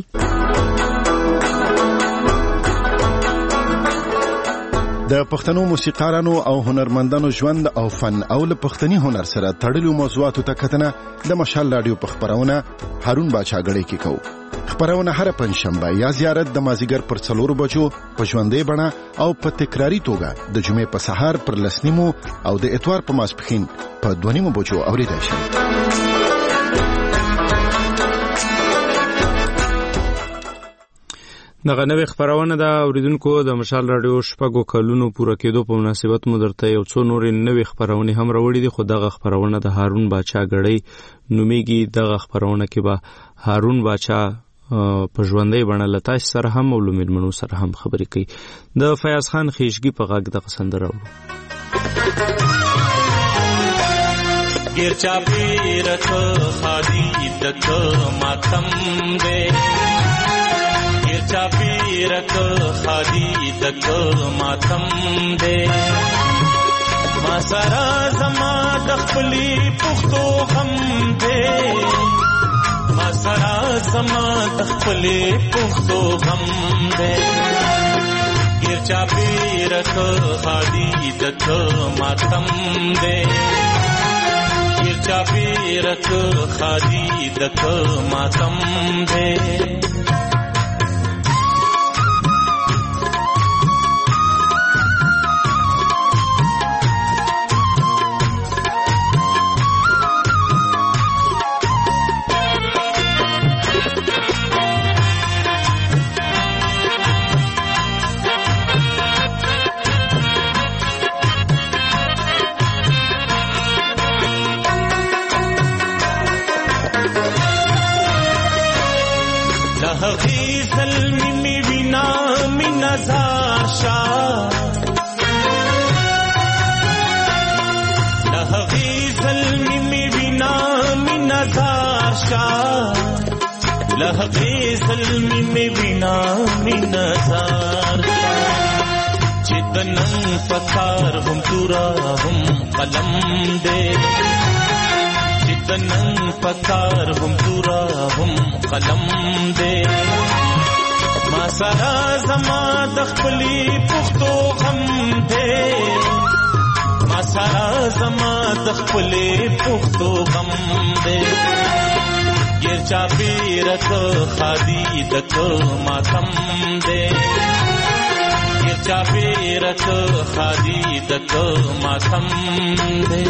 د پښتنو موسیقارانو او هنرمندانو ژوند او فن او له پښتني هنر سره تړلو موضوعاتو ته کتنه د مشال راډیو په خبرونه هارون باچا غړي کې کوو. خبرونه هر پنځشنبه یا زیارت د مازیګر پر 4 بجو په ژوندې بڼه او په تکراری توګه د جمعې په سهار پر 10 او د اتوار په ماسپښین په 2 بجو اوریدای شي. دغه نوې خبرونه د اوریدونکو د مشال راډیو شپږو کلونو پوره کېدو په مناسبت مو درته یو څو نورې نوې خبرونه هم راوړي دي، خو دغه خبرونه د هارون باچا غړي نوميږي. دغه خبرونه کې به هارون باچا په ژوندۍ بڼه لتاش سره هم او لومړمنو سره هم خبرې کوي. د فیاض خان خیشګي په غږ د سندره راوړو. ګیر چا پیرت خادي دک ماتم دے چاپیرک خادی دک ماتم دے ما سرا زما دخلی پختو غم دے ما سرا زما دخلی پختو غم دے گیر چاپیرک خادی دک ماتم دے گیر چاپیرک خادی دک ماتم دے شاه لهغي ظلمي می وینا مینا زار شاه لهغي ظلمي می وینا مینا زار چې د نن پکار هم تورا هم قلم دے چې د نن پکار هم تورا هم قلم دے ما سره زما د خپلې پښتو غم دے ما سره زما د خپلې پښتو غم دے ګر چا پیرک خادي دک ماتم دے ګر چا پیرک خادي دک ماتم دے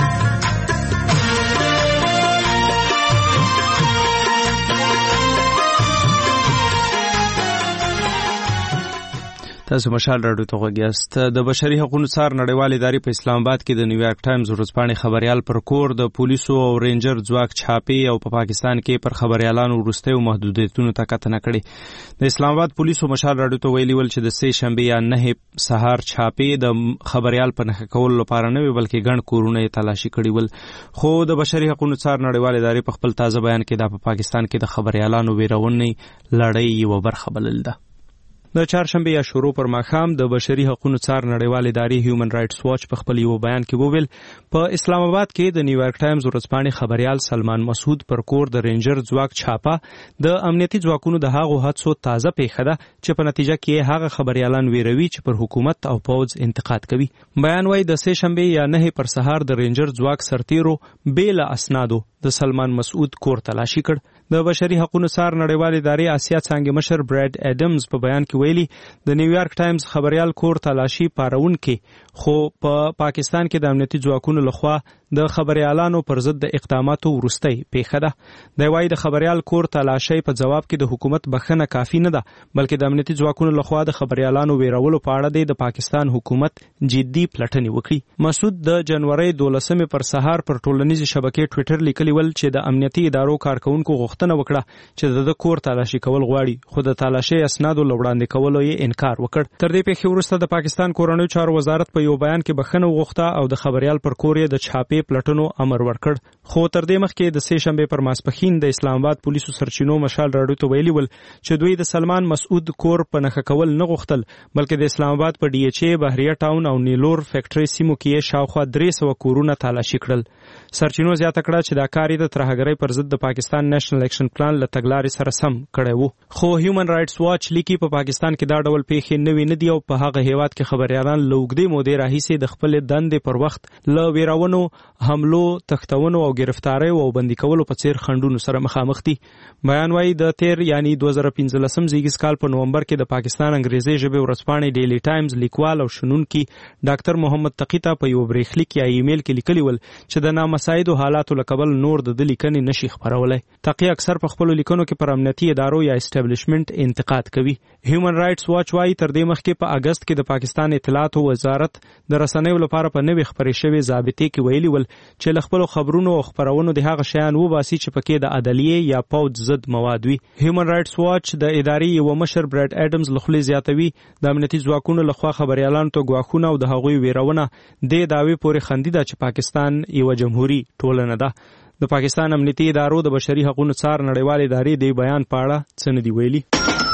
تاسو مشال راډیو ته غوږیاست. د بشري حقوقو څار نړیوال ادارې په اسلام آباد کې د نیویارک ټایمز ورځپاڼې خبريال پر کور د پولیسو او رینجر ځواک چاپی او په پاکستان کې پر خبريالانو وروستیو محدودیتونو ته کتنه کړې. د اسلام آباد پولیسو مشال راډیو ته ویلي ول چې د سې شنبه یا 9 سهار چاپی د خبريال په نښه کولو لپاره نه وی بلکې ګڼ کورونه یې تلاشي کړي ول. خو د بشري حقوقو څار نړیوال ادارې په خپل تازه بیان کې د پاکستان کې د خبريالانو ویرونې لړۍ یو برخه بلل ده. د چهارشنبه یا شروع پر ماښام د بشري حقوقو څار نړیوال ادارې هیومن رائټس واچ په خپل یو بیان کې وویل په اسلام آباد کې د نیویارک ټایمز ورځپاڼې خبريال سلمان مسعود پر کور د رینجر ځواک چاپه د امنیتي ځواکونو د هغو حادثو تازه پیښه ده چې په نتیجه کې هغه خبريالان ویروي چې پر حکومت او پوځ انتقاد کوي. بیان وايي د سې شنبه یا 9 پر سهار د رینجر ځواک سرتیرو بیل اسنادو د سلمان مسعود کور تلاشي کړ. د بشري حقوقو څار نړیوال ادارې آسیا څانګې مشر براد اډمز په بیان کې ویلي د نیویارک ټایمز خبريال کور تلاشي پارون کې خو په پاکستان کې د امنیتي ځواکونو لخوا د خبريالانو پر ضد د اقداماتو وروستۍ پیښه ده. د وايي د خبريال کور تلاشي په جواب کې د حکومت بخښنه کافي نه ده بلکې د امنیتي ځواکونو لخوا د خبريالانو ویرولو په اړه د پاکستان حکومت جدي پلټنې وکړي. مسعود د جنوري 12 پر سهار پر ټولنیزې شبکې ټوئیټر لیکلی ول چې د امنیتي ادارو کارکونکو غوښتنه وکړه چې د کور تلاشي کول غواړي خو د تلاشي اسنادو لوړاندې کولو یې انکار وکړ. تر دې پیښې وروسته د پاکستان کورنیو چارو وزارت په یو بیان کې بخښنه وغوښته او د خبريال پر کور یې د چاپې پلټنو امر ورکړ. خو تر دې مخکې د سې شنبه پر ماسپښین د اسلام آباد پولیسو سرچینو مشال راډیو ته ویلي ول چې دوی د سلمان مسعود کور په نښه کول نه غوښتل بلکې د اسلام آباد په ډي ایچ ای بحریه ټاون او نیلور فیکټري سیمو کې شاوخوا 300 کورونه تلاشي کړل. سرچینو زیاته کړه چې دا کار د ترهګرۍ پر ضد د پاکستان نېشنل اکشن پلان له تګلارې سره سم کړی وو. خو هیومن رائټس واچ لیکي په پاکستان کې دا ډول پیښې نوې نه دي او په هغه هیواد کې خبريالان له اوږدې مودې راهیسې د خپل دندې پر وخت له ویراونو حملو تختونو او گرفتاری او بندي کولو په څیر خنډونو سره مخامخ دي. بیان وايي د تیر یعنی 2015 زیږیز کال په نومبر کې د پاکستان انګریزي ژبې ورځپاڼې ډیلی ټایمز لیکوال او شنونکي ډاکټر محمد تقی ته په یو بریښلیک یا ایمیل کې لیکلی ول چې د نامساعدو حالاتو لکبل نور د لیکنې نشي خبرولای. تقی اکثر په خپل لیکنو کې پر امنیتي ادارو یا اسټابلیشمنت انتقاد کوي. هیومن رائټس واچ وايي تر دې مخکې په اگست کې د پاکستان اطلاعات وزارت د رسنیو لپاره په نوې خبرې شوې ضابطې کې ویلي ول چې له خپل خبرونو او خبرونو د هغه شیان وباسي چې پکې د عدلیې یا پوځ ضد مواد وي. هیومن رائټس واچ د ادارې یو مشر براد اډمز لخوا زیاتوي د امنیتي ځواکونو لخوا خبريالانو ته غواخونه او د هغوی ویرونه د داوی پورې خندي ده چې پاکستان یو جمهوریت ټولنه ده. د پاکستان امنیتي ادارو د بشري حقوقو څار نړیوال ادارې د بیان په اړه څه نه دی ویلي.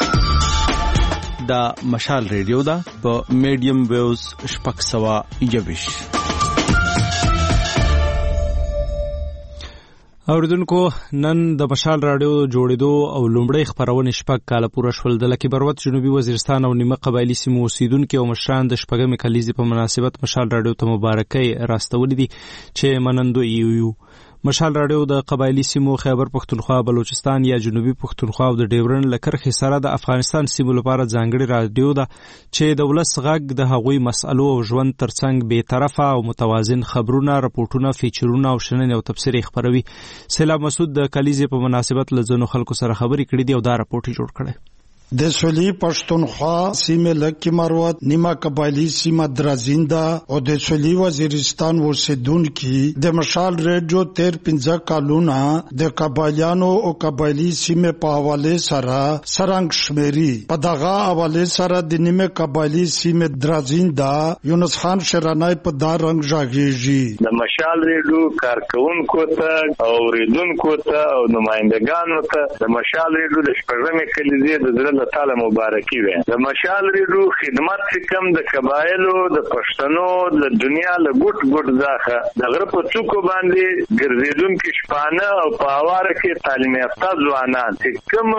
دا مشال ریډیو دا په میډیم ویوز 621. اوریدونکو نن د مشال راډیو جوړېدو او لومړی خبرونه شپږ کاله پوره شول. د لکه بروت جنوبي وزیرستان او نیمه قبایلی سیمو اوسیدونکو او مشران د شپږمې کلیزې په مناسبت مشال راډیو ته مبارکي راستولې دي چې منندوی یو. مشال راډیو د قبایلی سیمو خیبر پختونخوا، بلوچستان یا جنوبي پختونخوا او د ډیورن لکرخې سره د افغانستان سیمو لپاره ځانګړي راډیو ده چې د ولس غږ د هغوی مسألو او ژوند ترڅنګ بې طرفه او متوازن خبرونه، راپورټونه، فیچرونه او شننې او تبصرې خبروي. سیلاب مسعود د کلیزې په مناسبت له ځینو خلکو سره خبرې کړې دي او دا راپورټ جوړ کړی. د سولي پښتونخوا سیمه لکه مروت نیمه قبایلی سیمه درازیندا او د سولي وزیرستان اوسیدونکو د مشال ریډیو 13 کالونه د قبایلیانو او قبایلی سیمه په حواله سره سرنګ شمیري په دغه حواله سره د نیمه قبایلی سیمه درازیندا یونس خان شرانای په دا رنگ ژاغيږي د مشال ریډیو کارکونکو ته او ریډونکو ته او نمائندګانو ته د مشال ریډیو د شپږمې کلیزې د الله تعالی مبارکي وي د مشال ریډیو خدمت کم د قبایلو د پښتنو د دنیا له ګټ ګټ ځاخه د غره په څوکو باندې ګرځیدونکو شپانه او په اواره کې تعلیم یافته ځوانان چې کوم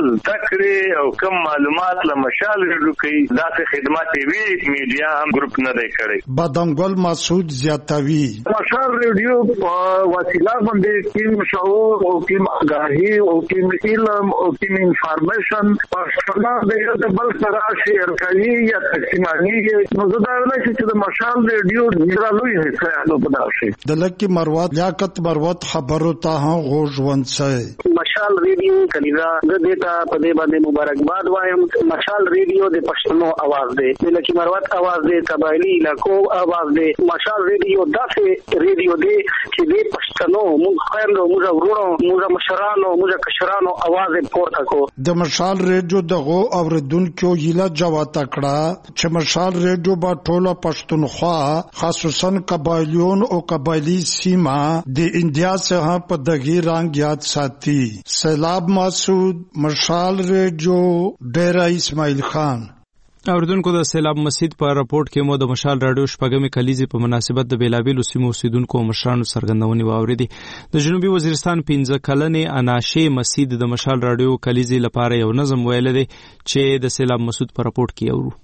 ذکرې او کوم معلومات له مشال ریډیو کوي دا خدمات وی میډیا هم ګروپ نه دی کړی بادنګل مسعود زیاتوي مشال ریډیو په وسیله باندې کوم شعور او کوم آگاهی او کوم علم او کوم انفارمیشن پښتنه د بل سره شیر کوي یا تقسیمانی نو زه دا ویل چې د مشال ریډیو ډیرالوی هڅه په داسي د لکی مروت لیاقت مروت خبرو ته غوژوند سي مشال ریډیو کلیدا د دیتا په دې باندې مبارکباد وایم مشال ریډیو د پښتنو आवाज دی د لکی مروت आवाज دی قبایلی علاقو आवाज دی مشال ریډیو داسې ریډیو دی چې د پښتنو موږ خیرلو موږ ورونو موږ مشرانو موږ کشرانو आवाज پورته کو د مشال ریډیو دغه اوریدونکو یلا جواب تکړه چې مشال ریډیو با ټوله پښتونخوا خصوصا قبایلیون او قبایلی سیمه د انډیا څخه په دغه رنگ یاد ساتي سیلاب مسعود مشال ریډیو ډیرا اسماعیل خان اوردونکو د سیلاب مسجد په راپورټ کې مو د مشال رادیو شپږمې کلیزې په مناسبت د بیلابیلو سیمو اوسیدونکو او مشرانو څرګندونې واوریدې د جنوبي وزیرستان 15 کلنې اناشه مسجد د مشال رادیو کلیزې لپاره یو نظم ویل دی چې د سیلاب مسعود په راپورټ کې اورو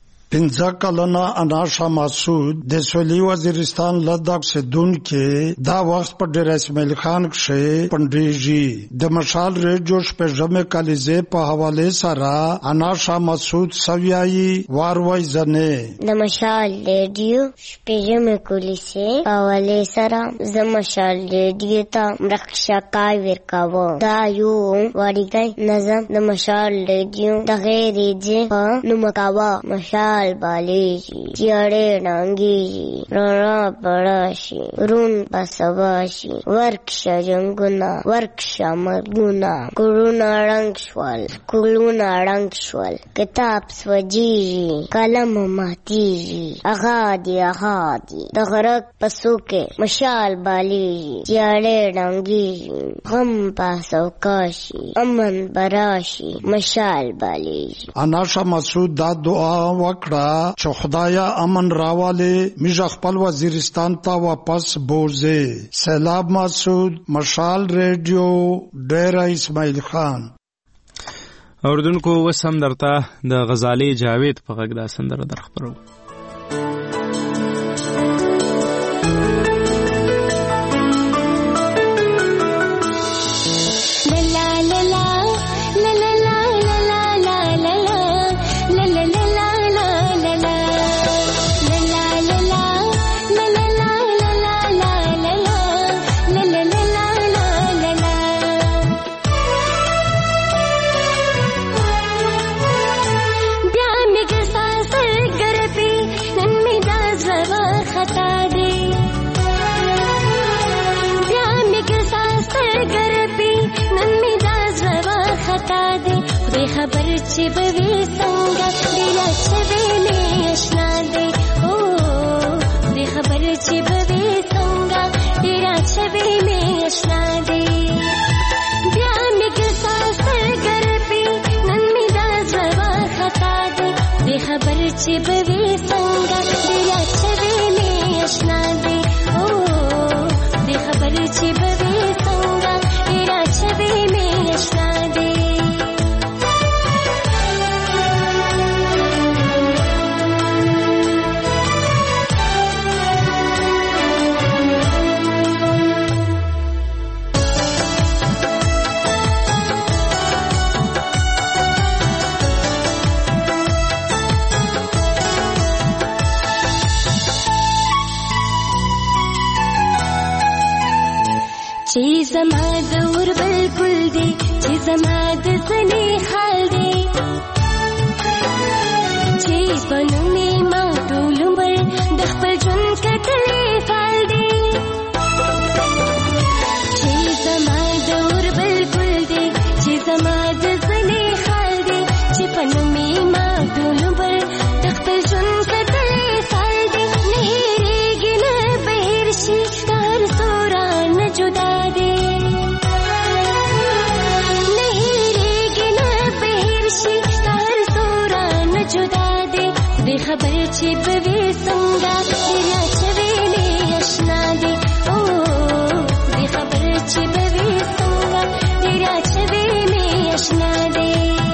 15 کلنه اناشه مسعود د سولي وزیرستان لدغ سدون کې دا وخت په ډیر اسماعیل خان کې پندېږي د مشال ریډیو شپږمې کلیزې په حواله سره اناشه مسعود سویایي واروي زنه د مشال ریډیو شپږمې کلیزې په حواله سره د مشال ریډیو ته مرخصه کای ورکاوه دا یو وړي نظم د مشال ریډیو د غیرې په نومکاوه مشال بالیجی تیاڑے نانگیجی رانا پڑاشی رون بسواشی ورکشا جنگونا ورکشا مرگونا کرونا رنگ شوال کتاب سوجیجی قلم ماتیجی اغادی دغرق پسوکے مشال بالیجی تیاڑے نانگیجی غم پاسوکاشی امن براشی مشال بالیجی اناشا مسعود دا دعا وکړه چې خدایا امن راواله میژ خپل وزیرستان ته واپس بوزه سیلاب مسعود مشال ریډیو ډیرا اسماعیل خان اوردونکو وسم درته د غزالی جاوید په غږ دا سندره درخبرو खबर चिबवी संगा दिला छवे में अशना दे ओ दे खबर चिबवी संगा दिला छवे में अशना दे ब्याम के सासर घर पे नन्मी दाजवा खता दे खबर चिबवी संगा दिला छवे में अशना दे ओ दे खबर चिबवी संगा दिला छवे में अशना दे زما د ور بلکل دی چې زما د زنی حال دی پنومي ما ټول عمر د خپل ژوند کتلې فال دی چې زما د اور بلبل دی چې زما د زلې خال دی چې پنومي ما ټول عمر د خپل ژوند کتلې فال دی نه هېرېږي نه بهر شي هر سورا نه جدا دی نه هېرېږي نه بهر شي هر سورا نه جدا دی بې خبر چې به وي څنګه ډېر چوي مې اشنا دی او بې خبر چې به وي څنګه ډېر چوي مې اشنا دی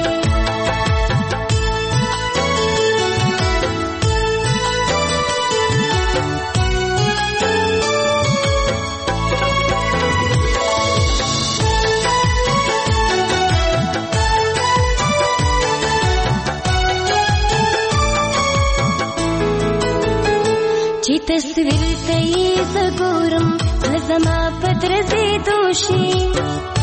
چې تصویر ته یې زه ګورم زما په درځېدو شي